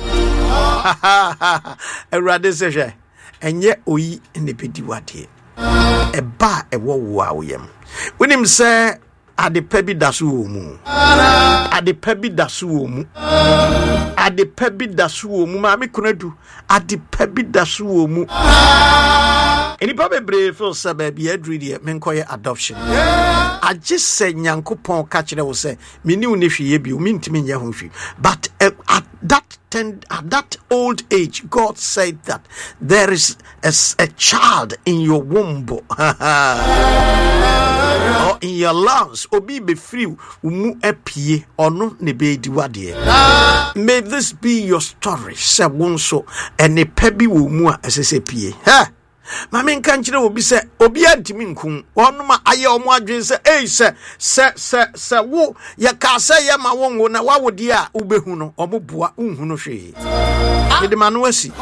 Awurade se hwe enye oyi ne bedi wade eba ewo wo a woyem wonim se adepa bi daso wo mu ma me kunadu adepa bi daso wo mu enipa bebre feel say baby adri de menkoye adoption age se Nyankopon ka kire wo se meni wo ne hwiye bi o mentimi nya ho hwi but at that old age, God said that there is a child in your womb or in your lungs. Obi be free umu epie ono ne be diwade. May this be your story. Se wonso ene pebi wo mu a esese pie. Mame nka nkyere obi se obi antimi nkun onoma aye omo adwen se se wo ye ka se ye ma wonwo na wawodi a ubehu no omoboa unhu no hwe edemano asi.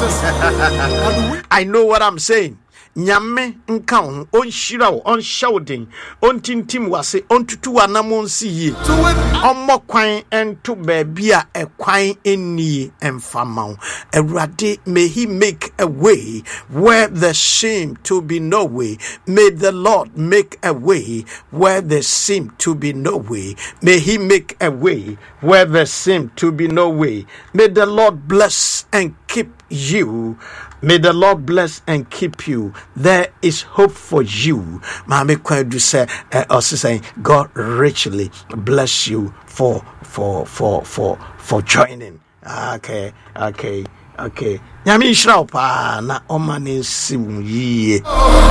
I know what I'm saying. Nyame nka ho onhyira wo onhyawden ontintim wase ontutu anamo nsiye ommokwan ento baabi a ekwan ennie emfama Awurade, may he make a way where there seemed to be no way. May the Lord make a way where there seemed to be no way. May he make a way where there seemed to be no way. May the Lord bless and keep you. May the Lord bless and keep you. There is hope for you. Mame Kwadu say, also saying, God richly bless you for joining. Okay. Nyami shra pa na omane simu ye.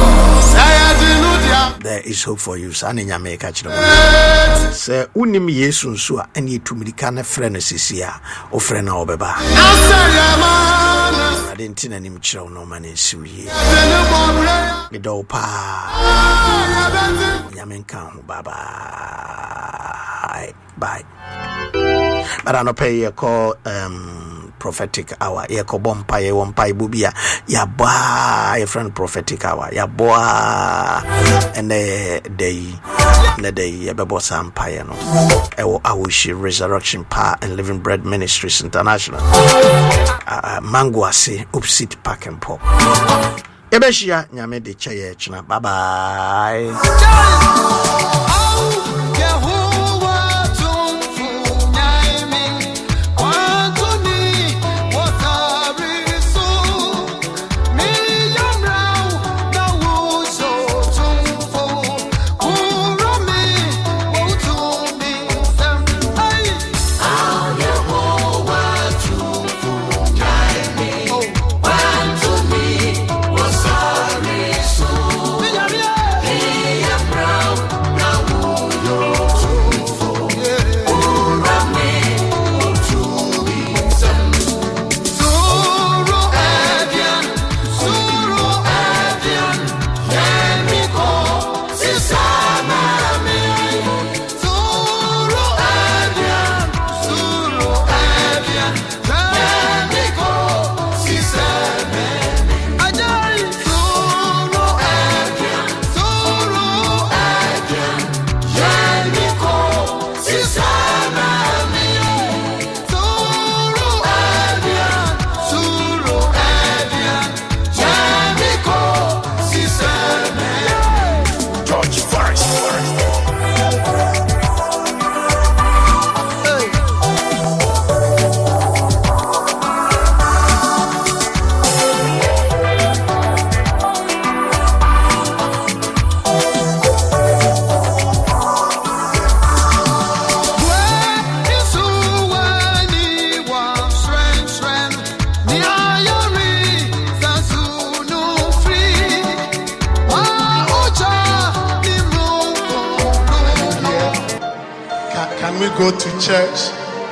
There is hope for you. Sane nyame ka kire mo. Se unim Yesu nso a ene etumrika na frɛ no sisia. O frɛ na obeba. Adentina nim kire no omane simu ye. Gedo pa. Nyame nka ho bye. But I no pay a call prophetic hour. Ye ko bompa ye wompa bubia ya ba ye friend prophetic hour ya boa and the day ye bebo sampaye no ewo Awushi Resurrection Power and Living Bread Ministries International mango ase opposite Park and Pop ebeshia nyame de cheye china. Bye bye. Go to church.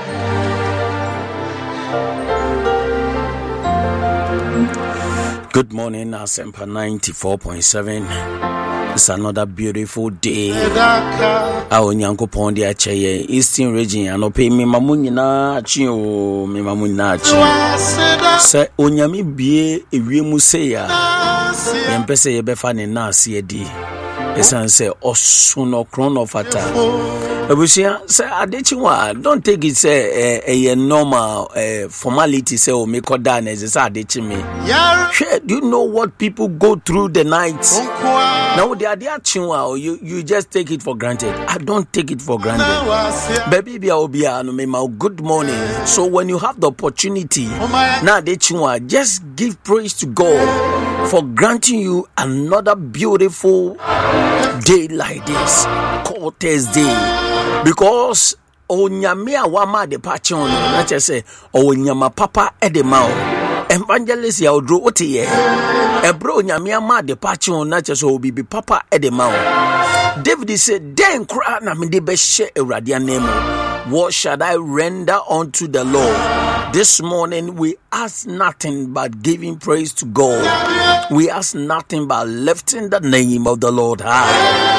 Good morning, Asempa 94.7. It's another beautiful day. Our Nyankopon de acheye Eastern region anope me mamunyi na achi o me mamunyi na achi. Se onyame bie ewiemu se ya. Yempese yebefa ne na ase edi. Esan se osuno krono fata. Abusia say adechiwa don't take it say a normal formality say o me koda na say adechimi. Do you know what people go through the night? Now the adechiwa you just take it for granted. I don't take it for granted. Baby bia obia no me ma good morning. So when you have the opportunity na adechiwa just give praise to God for granting you another beautiful day like this called Thursday. Because onyame a wama de pa che on na che se onyama papa e de ma o evangelist ya odro otiye ebro onyame ama de pa che on na che se obibi papa e de ma o. David said, den kra na me de be hye Awurade anemu. What shall I render unto the Lord? This morning we ask nothing but giving praise to God. We ask nothing but lifting the name of the Lord high.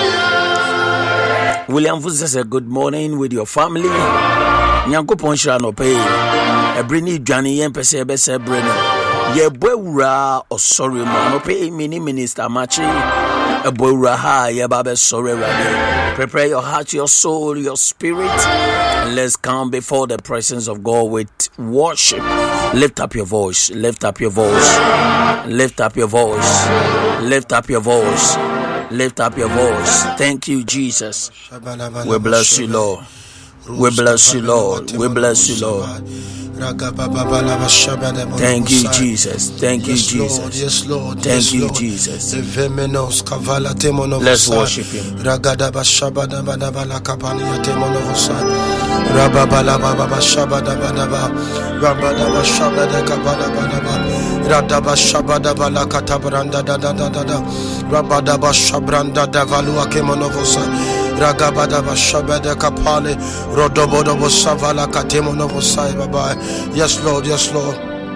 William Fusa said, good morning with your family. Nyankopon shall no pay. Ebrini dwane yen pese be se breno. Ye bwura osori mo no pay mini minister machi. Ebwura ha ye babe sorry radio. Prepare your heart, your soul, your spirit, and let's come before the presence of God with worship. Lift up your voice, lift up your voice, lift up your voice, lift up your voice, lift up your voice. Thank you, Jesus. We bless you, Lord. We bless you, Lord. We bless you, Lord. Thank you, Jesus. Thank you, Jesus. Yes, Lord. Thank you, Jesus. Let's worship Him. Ragabada Bashabada Kapale, Rodobodo Savala Katemonovo Sai Baba. Yes, Lord, yes, Lord.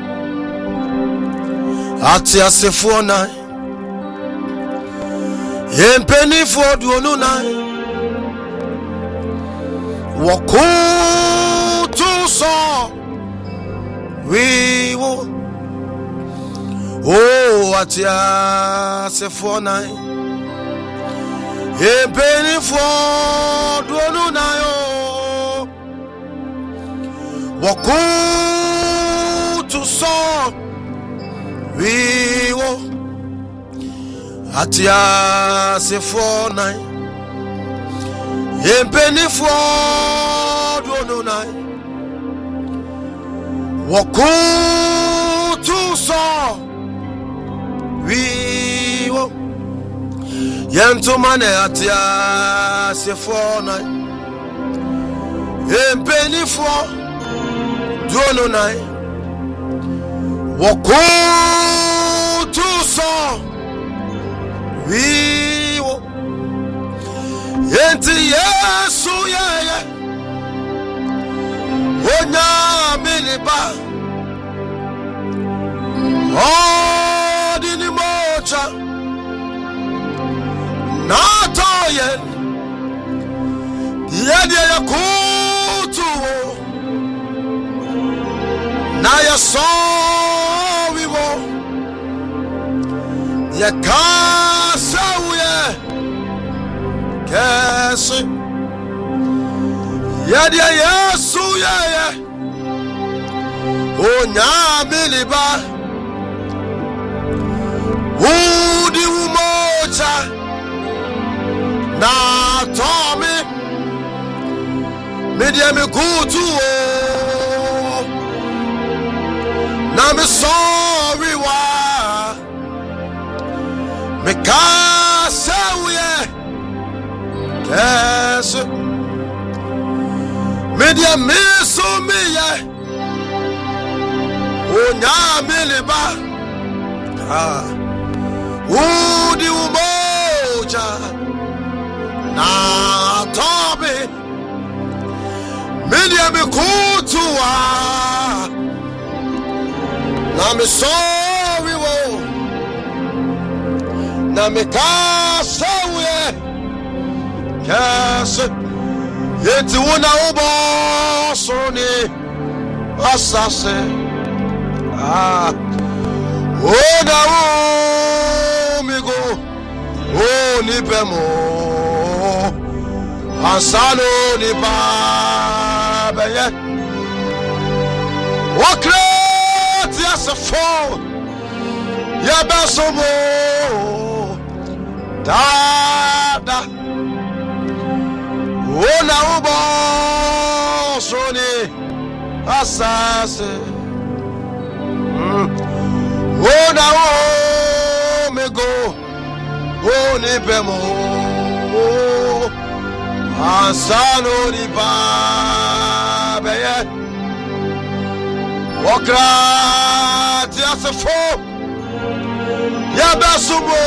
Atia Sefona Yempeni Ford Wonuna Wakutu so we will. Oh, Atia Sefona Ebeni for duonu na yo Waku to so we wo Atia se for na Ebeni for duonu na Waku to so we wo Yentumane atia sefona Empeni for duonu nai Woko tu so wiwo Yenti Yesu yeye Onya miliba Odini mocha Natoyen Yedi ya kutu Na ya sowi wo Ya kasa uye Kesi Yedi ya Yesu yeye Onya miliba Udi umocha Na Tommy Media me kutu Na me sorry wa Me kasa uye Kese Media me so me ye Onya me liba Udi umoja Na Tommy Media me kutuwa Na me sorry wo Na me kasa uye Kese Yeti wuna ubo Soni Asase Oda umigo Oni pemo Ansano ni babeye Wakreti asafo Ya besomo Dada Ona ubo Soni Asase Ona umego Oni pemo Ansano di Babe, Okra, Tiasafo, Yabasubo,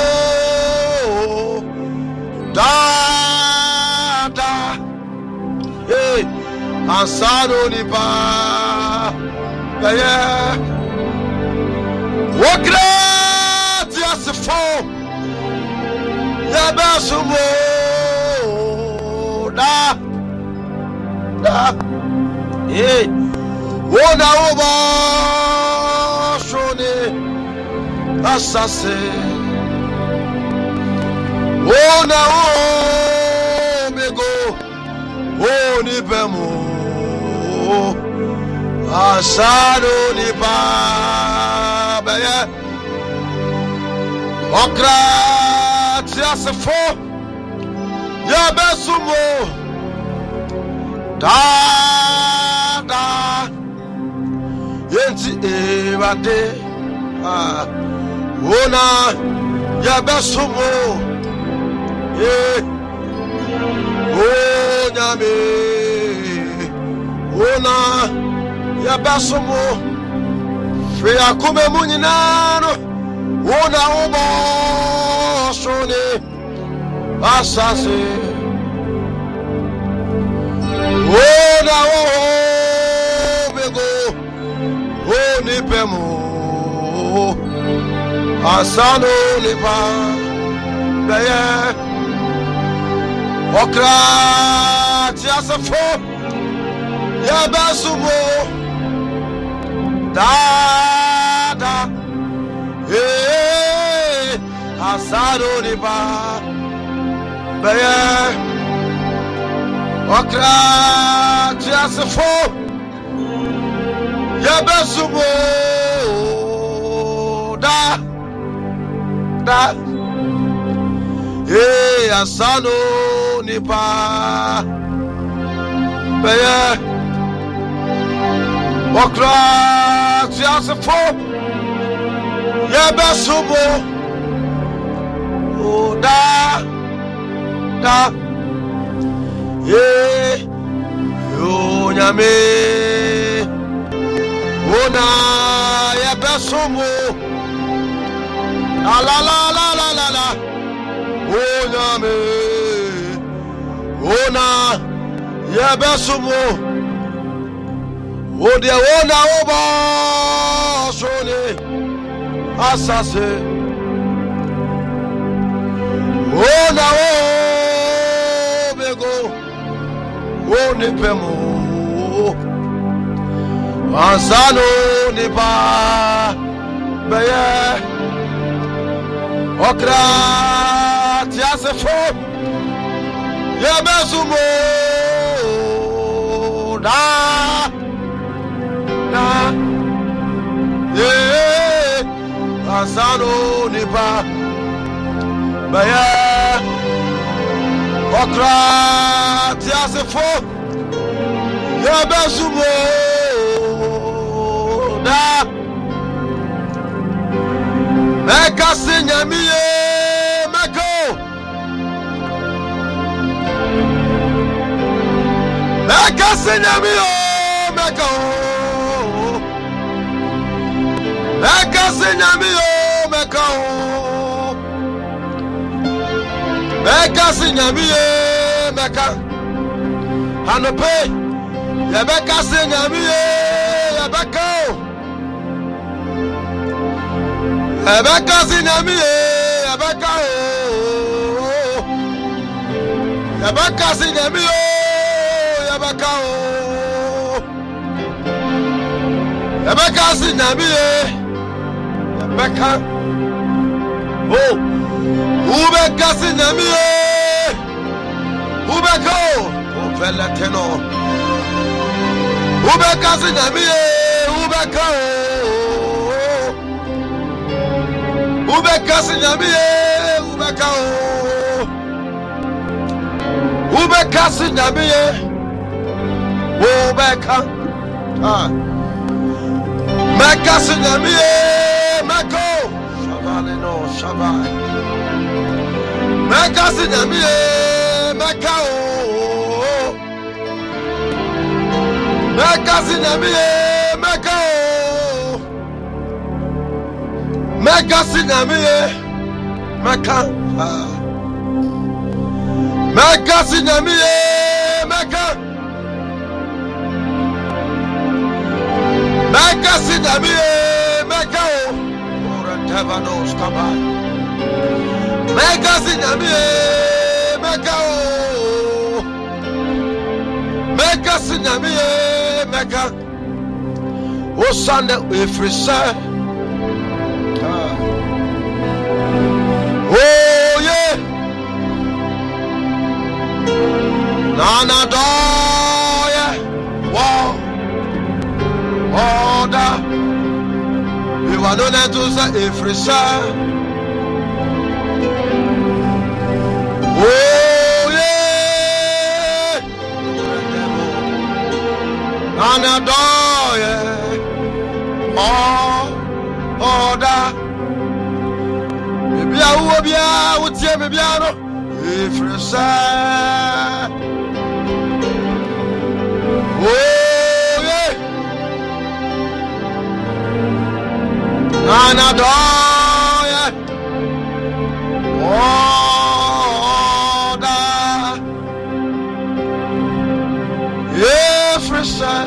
Da, hey, Ansano di Babe, Okra, Tiasafo, Yabasubo. Hey, wona oba shone asase, wona o mego, woni bemo, asado ni ba beye, okra tiasefo, ya besumo. Da yenti evade ona ya besumo onyame ona ya besumo fe akome munyinano ona obo shone asase. Oh, now, we go. Oh, Nipemo. Asano Nipa. Beye. Okra. Tiasafo. Yabasumo. Da. Hey. Asano Nipa. Beye. Okra tiasefo yabesumo da asano nipa beye okra tiasefo yabesumo da yo nyame ona ya besumo la o nyame ona ya besumo o de ona oba shone asase ona o bego Oni pemo Ansano nipa Beye Okra Tiasefo Yebesumo Da Ansano nipa Beye Okra Tiasefo Yabesumo Da Meka sinyamiye Meko Meka sinyamiye Meko Meka sinyamiye Meko Meka sinyamiye Meka Hanope Yabeka sinyamiye Yabeka Yabeka sinyamiye Yabeka Yabeka sinyamiye Yabeka Yabeka sinyamiye Yabeka Oh Ubeka sinyamiye Ubeka Velateno Ubeka sinyamiye Ubeka Ubeka sinyamiye Ubeka Ubeka sinyamiye Ubeka Meka sinyamiye Meko Shavale no Shavale Meka sinyamiye Meka Sunday every side. Oh yeah, Nana Doya, wow, order. We want to let us every side. Oh yeah, Nana Doya. Order. Maybe I will be out with you, maybe I know. If you say, oh, yeah, Nana Doya, order. If you say,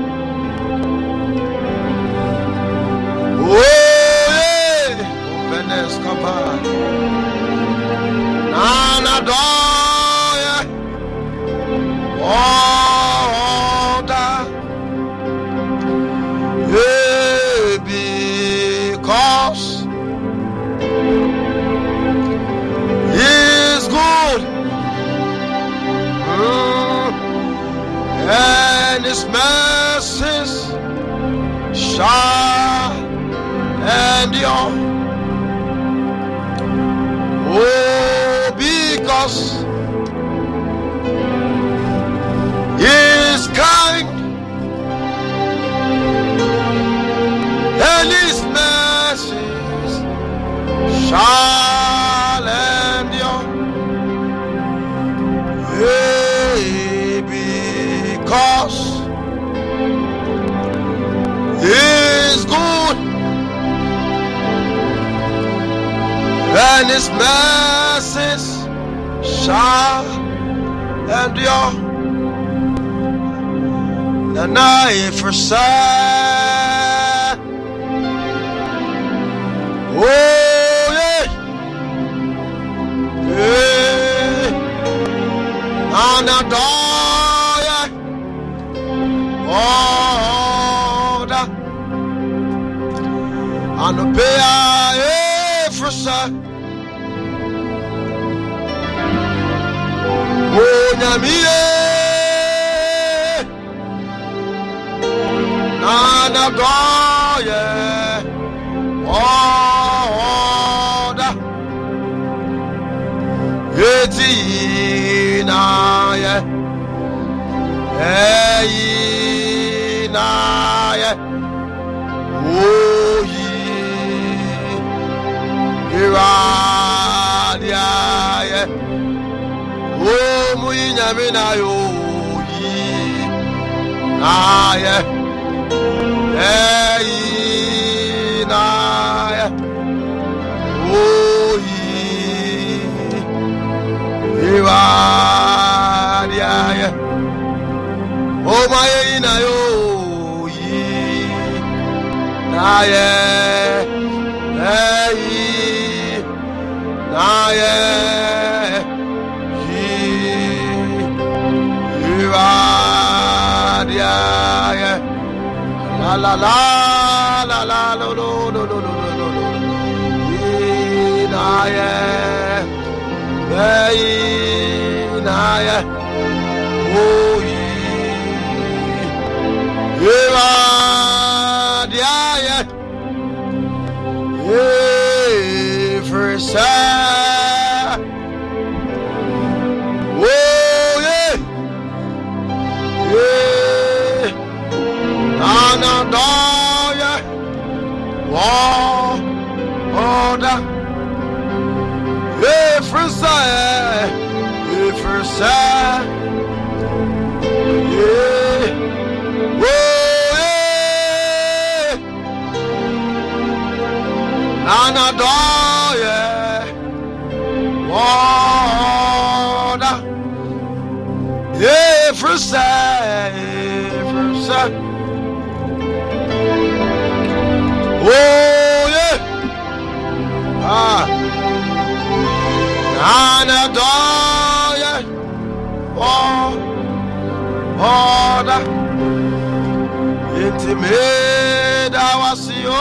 oh, yeah, Venice, come on. Nana Doya, order. Yeah, because He's good, and His mercies shall endure. Oh, because He is kind, and His mercies shall endure. Yeah, because He is good, and His mercies shall endure. And I forsake, oh yeah, yeah, and adore, order, and pay forsake. Oh, Namie, Nana Goye, order, Etina, Eina, oh, ye, Iradia, oh, Muinamina, oh, ye, aye. Hey, na, oh, yeah, oh, my, na, oh, na, hey, na, yeah. La la la la la lo lo lo lo lo lo lo. Inaye, inaye, oh yeah, yeah, first oh yeah, yeah. Anadaya, order, every side, yeah, doye water every say oh yeah ana doye water intimate awasio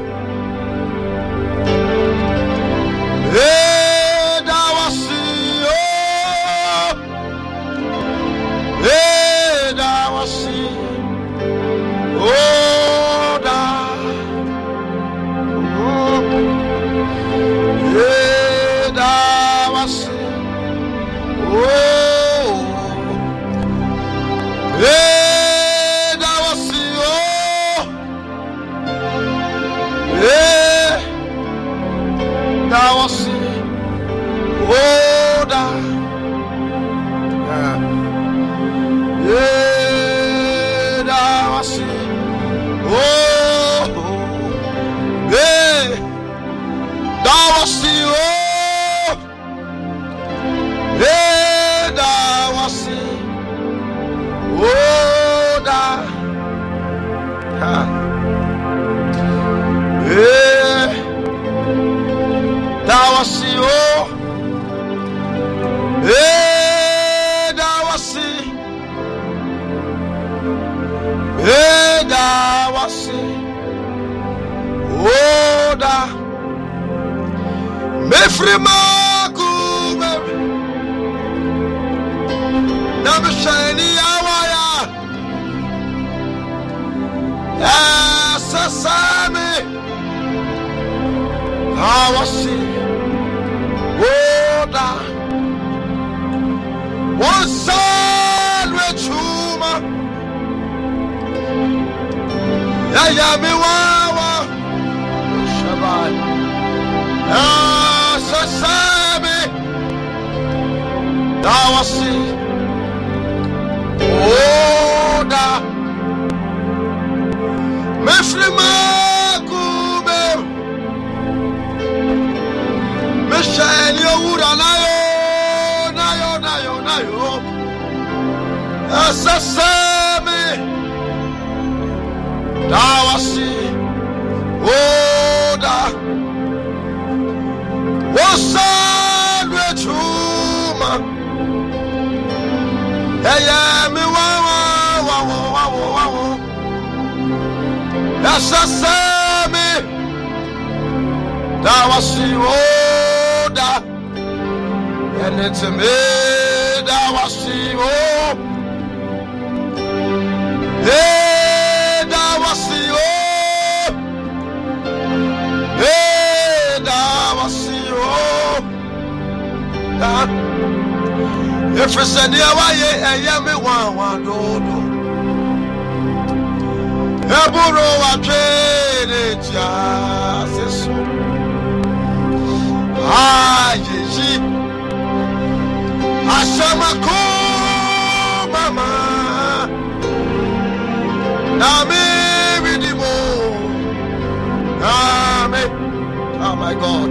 Oh my God.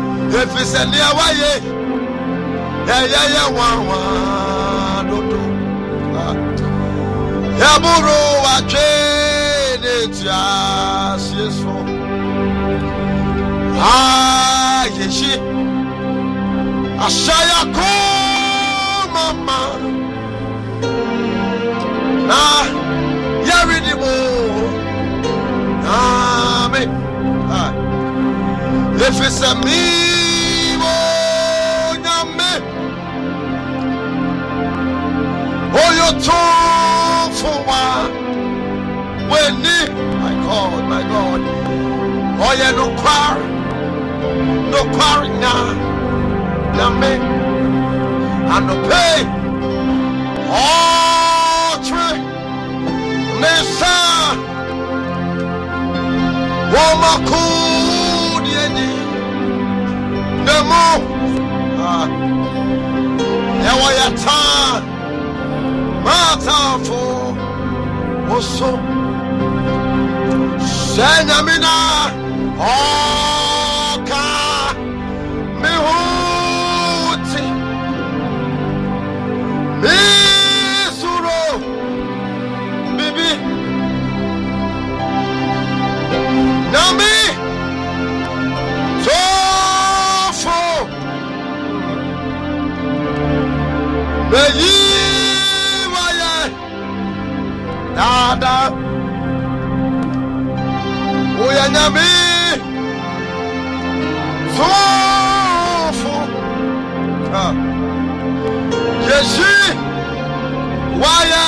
If it's a near way, yeah, Yaburo wa train yes. Yeshi Ashaya ko mama na yaridimo amen. If it's a me oh you talk for one when my God oh yeah no quarry now me and no pay all three Nessa Woma cool no more yeah ya time Mata for Oso Senyamina Oka Tada. Uyanyami. Fofo. Yeshi. Waya.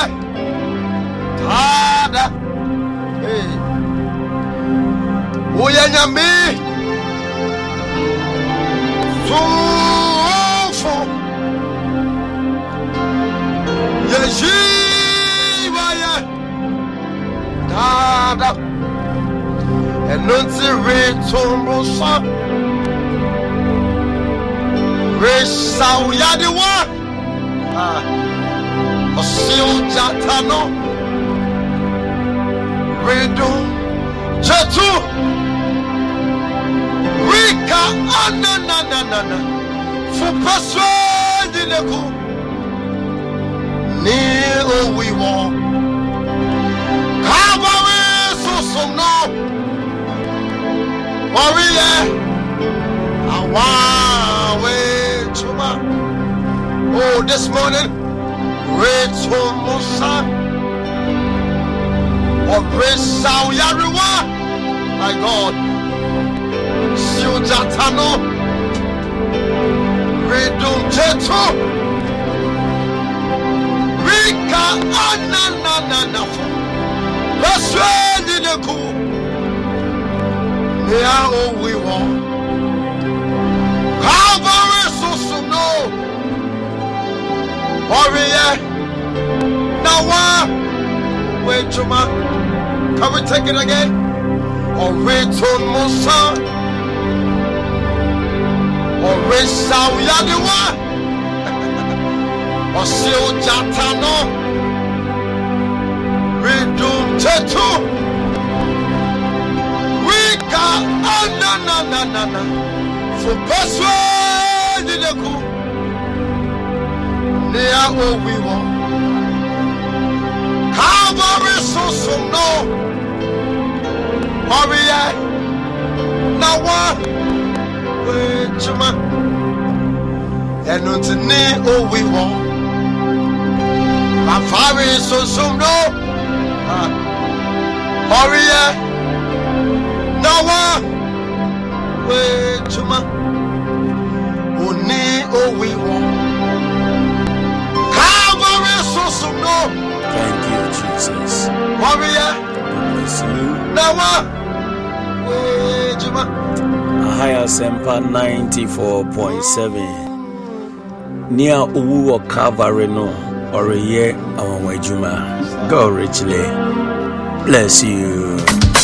Tada. Hey. Uyanyami. Fofo. Yeshi. Waya. Tada. And until return, Resau Yadiwa, Osil Jatano, Redo, Jetu, Rika, Ananana, for persuading the go. Near we want. Calvary, so some no. Warrior, oh, this morning, Rachel Musa, or Resau Yariwa, my God, Siujatano, Redum Jeto, Rika Ananana, persuading the cool. Yeah, oh, we want Calvary, so no warrior. Now, wait, Juma, can we take it again? Or return Musa, or Resau Yadiwa, or Sil Jatano, Redum Tetu. Ananana, for persuading the cool. They are what we want. Calvary, so no. Warrior, now what? Wait, Juma. And not to need all we want. My father is so no. Warrior. Now what? Wait, Juma. Only all we want. Calvary, so no. Thank you, Jesus. Warrior. Bless you. Now what? Wait, Juma. Higher Semper 94.7. Near Uwu or Calvary, no, or a year, our way, Juma. Go richly. Bless you.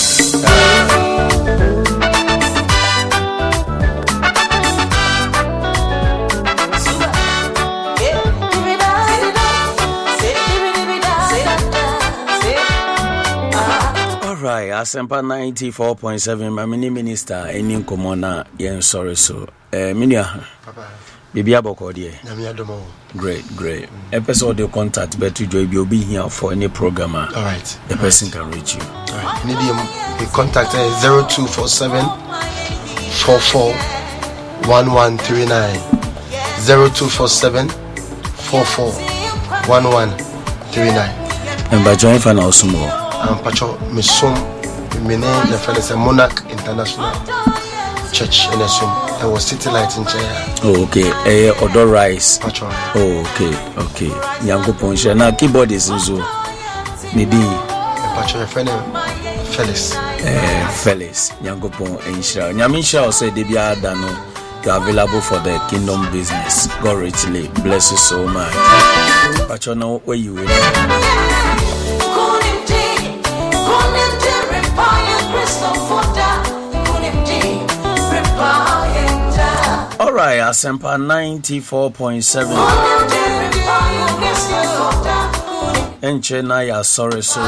Asempa 94.7 Mamini Minister Eni Nkomona yen sorry so minia papa bibi aboko de great episode of contact better joy be obi here for any program. All right, the person can reach you. All right, medium the contact is 0247 44 1139 0247 44 1139 and by joining fan also more Pacho Misum Mene the fellow Monarch International Church in Esum. I was city light in chair. Oh, okay. Odor rice. Pacho. Oh, okay. Yango Ponsha. Now keyboard is Zuzu. Nidi. Pacho friend Felix. Felix. Yango Pon Insha. Nyamisha also Debia Dano. You're available for the kingdom business. God richly bless you so much. Pacho, now where you will. All right, Asempa 94.7. Enche na ya sorry so.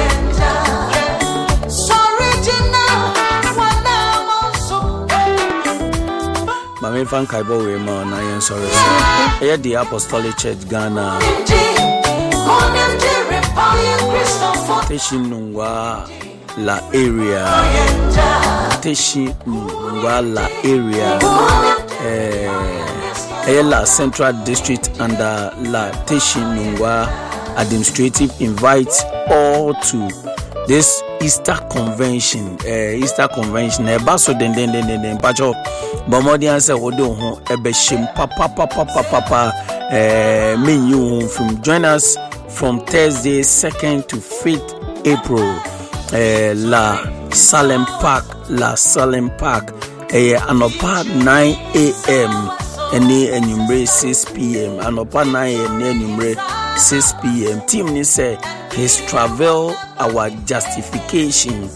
Mami fan kaibo we ma na yen sorry so. Here the Apostolic Church Ghana. Teshinungwa la area. Teshinungwa la area. La Central District under La Teshinungwa Administrative invites all to this Easter Convention. Easter Convention. Baso den pacho. Bomodi answer odo ho ebeshim papa. Menu from join us from Thursday 2nd to 5th April. La Salem Park. Anopa 9 a.m. and number 6 p.m. Anopa 9 a.m. and number 6 p.m. Team ni say his travel our justification.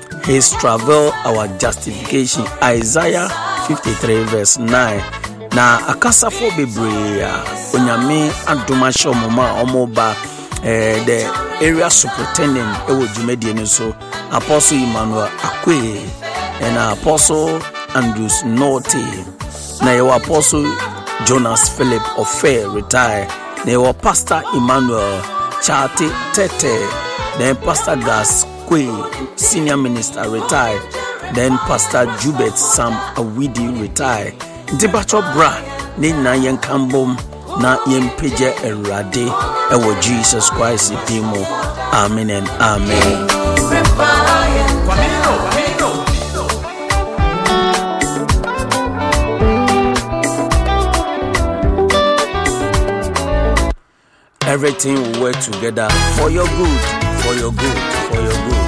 Isaiah 53 verse 9. Na akasa for bebre onyame adoma shomoma omoba the area superintendent ewo jumedie ni so Apostle Emmanuel Akwe and Apostle Andrews Norte. Na your Apostle Jonas Philip Ofe retire. Na your Pastor Emmanuel Chate Tete. Then Pastor Gas Kwe Senior Minister retire. Then Pastor Jubet Sam Awidi retire. Ntibacho bra ni na yen kambom na yen peje erade ewo Jesus Christ dimo. Amen and amen. Everything will work together for your good, for your good, for your good.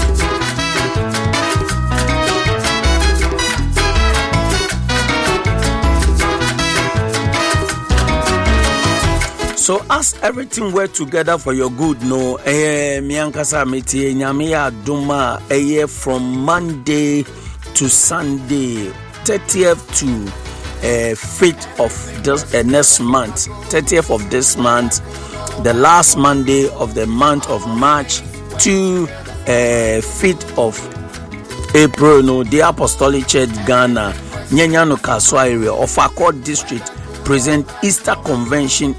So as everything work together for your good, no, miankasa meti nyame aduma from Monday to Sunday, 30th to 5th of this next month, 30th of this month, the last Monday of the month of March to 5th of April. No, the Apostolic Church Ghana, Nyanyano Kaswa area of Akko District present Easter Convention.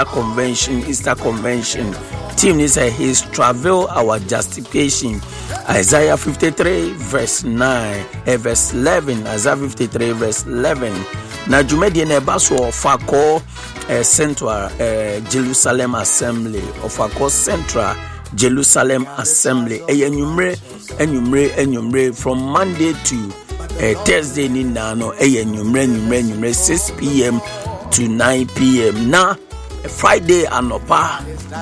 Team is his travel our justification. Isaiah 53 verse 9 verse 11. Isaiah 53 verse 11. Na jumedi ne baso of Akko Central Jerusalem Assembly of Akko Central Jerusalem Assembly. Enyumre from Monday to Thursday ni nano enyumre 6 p.m. to 9 p.m. na Friday anopa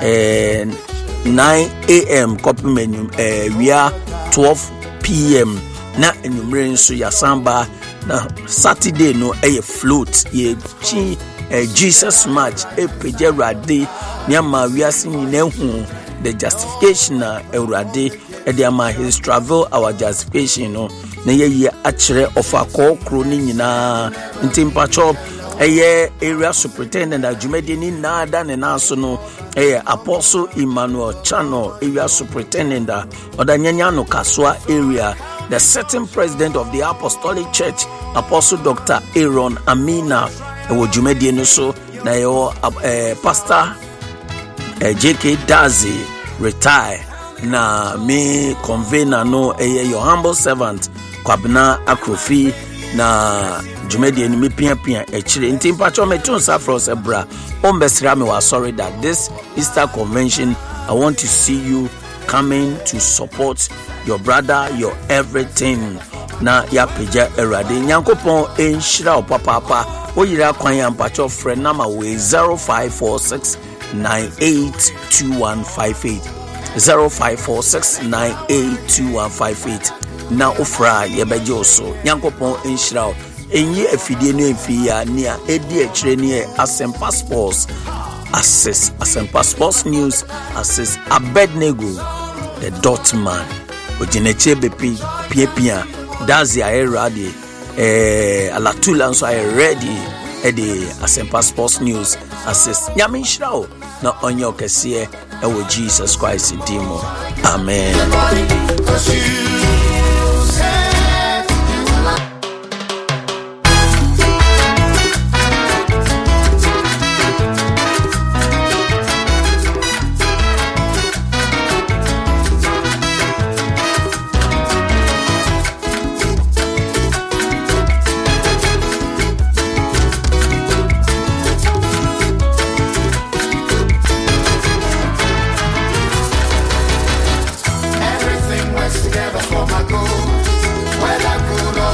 9 a.m. copy menu we are 12 p.m. na enyumre nso ya samba na Saturday no float ye chi Jesus match pejerade nyama we are seeing the justification na Eurade ediama his travel our justification no na ye akire of Akko kro ni nyina ntimpacho area superintendent adwumadi ni nada ne naso no Apostle Emmanuel Chano area superintendent odanyanya no kaswa area, the certain president of the Apostolic Church Apostle Dr. Aaron Amina adwumadi no so na yo Pastor JK Dazi retire na me convener no your humble servant Kwabena Akrofi na jumedi enimi pia echire nti mpacho metun safros ebra ombesra me was sorry that this Easter Convention I want to see you coming to support your brother, your everything na ya peja erade nyankopon enhira opapapa oyira kwan ya mpacho friend number we 0546982158 0546982158 na ofra yebejoso nyankopon enhira enye afidie no emfiya nia edi echire ne Asempa Sports access Asempa Sports News access Abednego the Dotman ojineche bepi piepia dazi aye ready alatula so aye ready edi Asempa Sports News access nyame nhyira na onye okese ewo Jesus Christ dimo amen.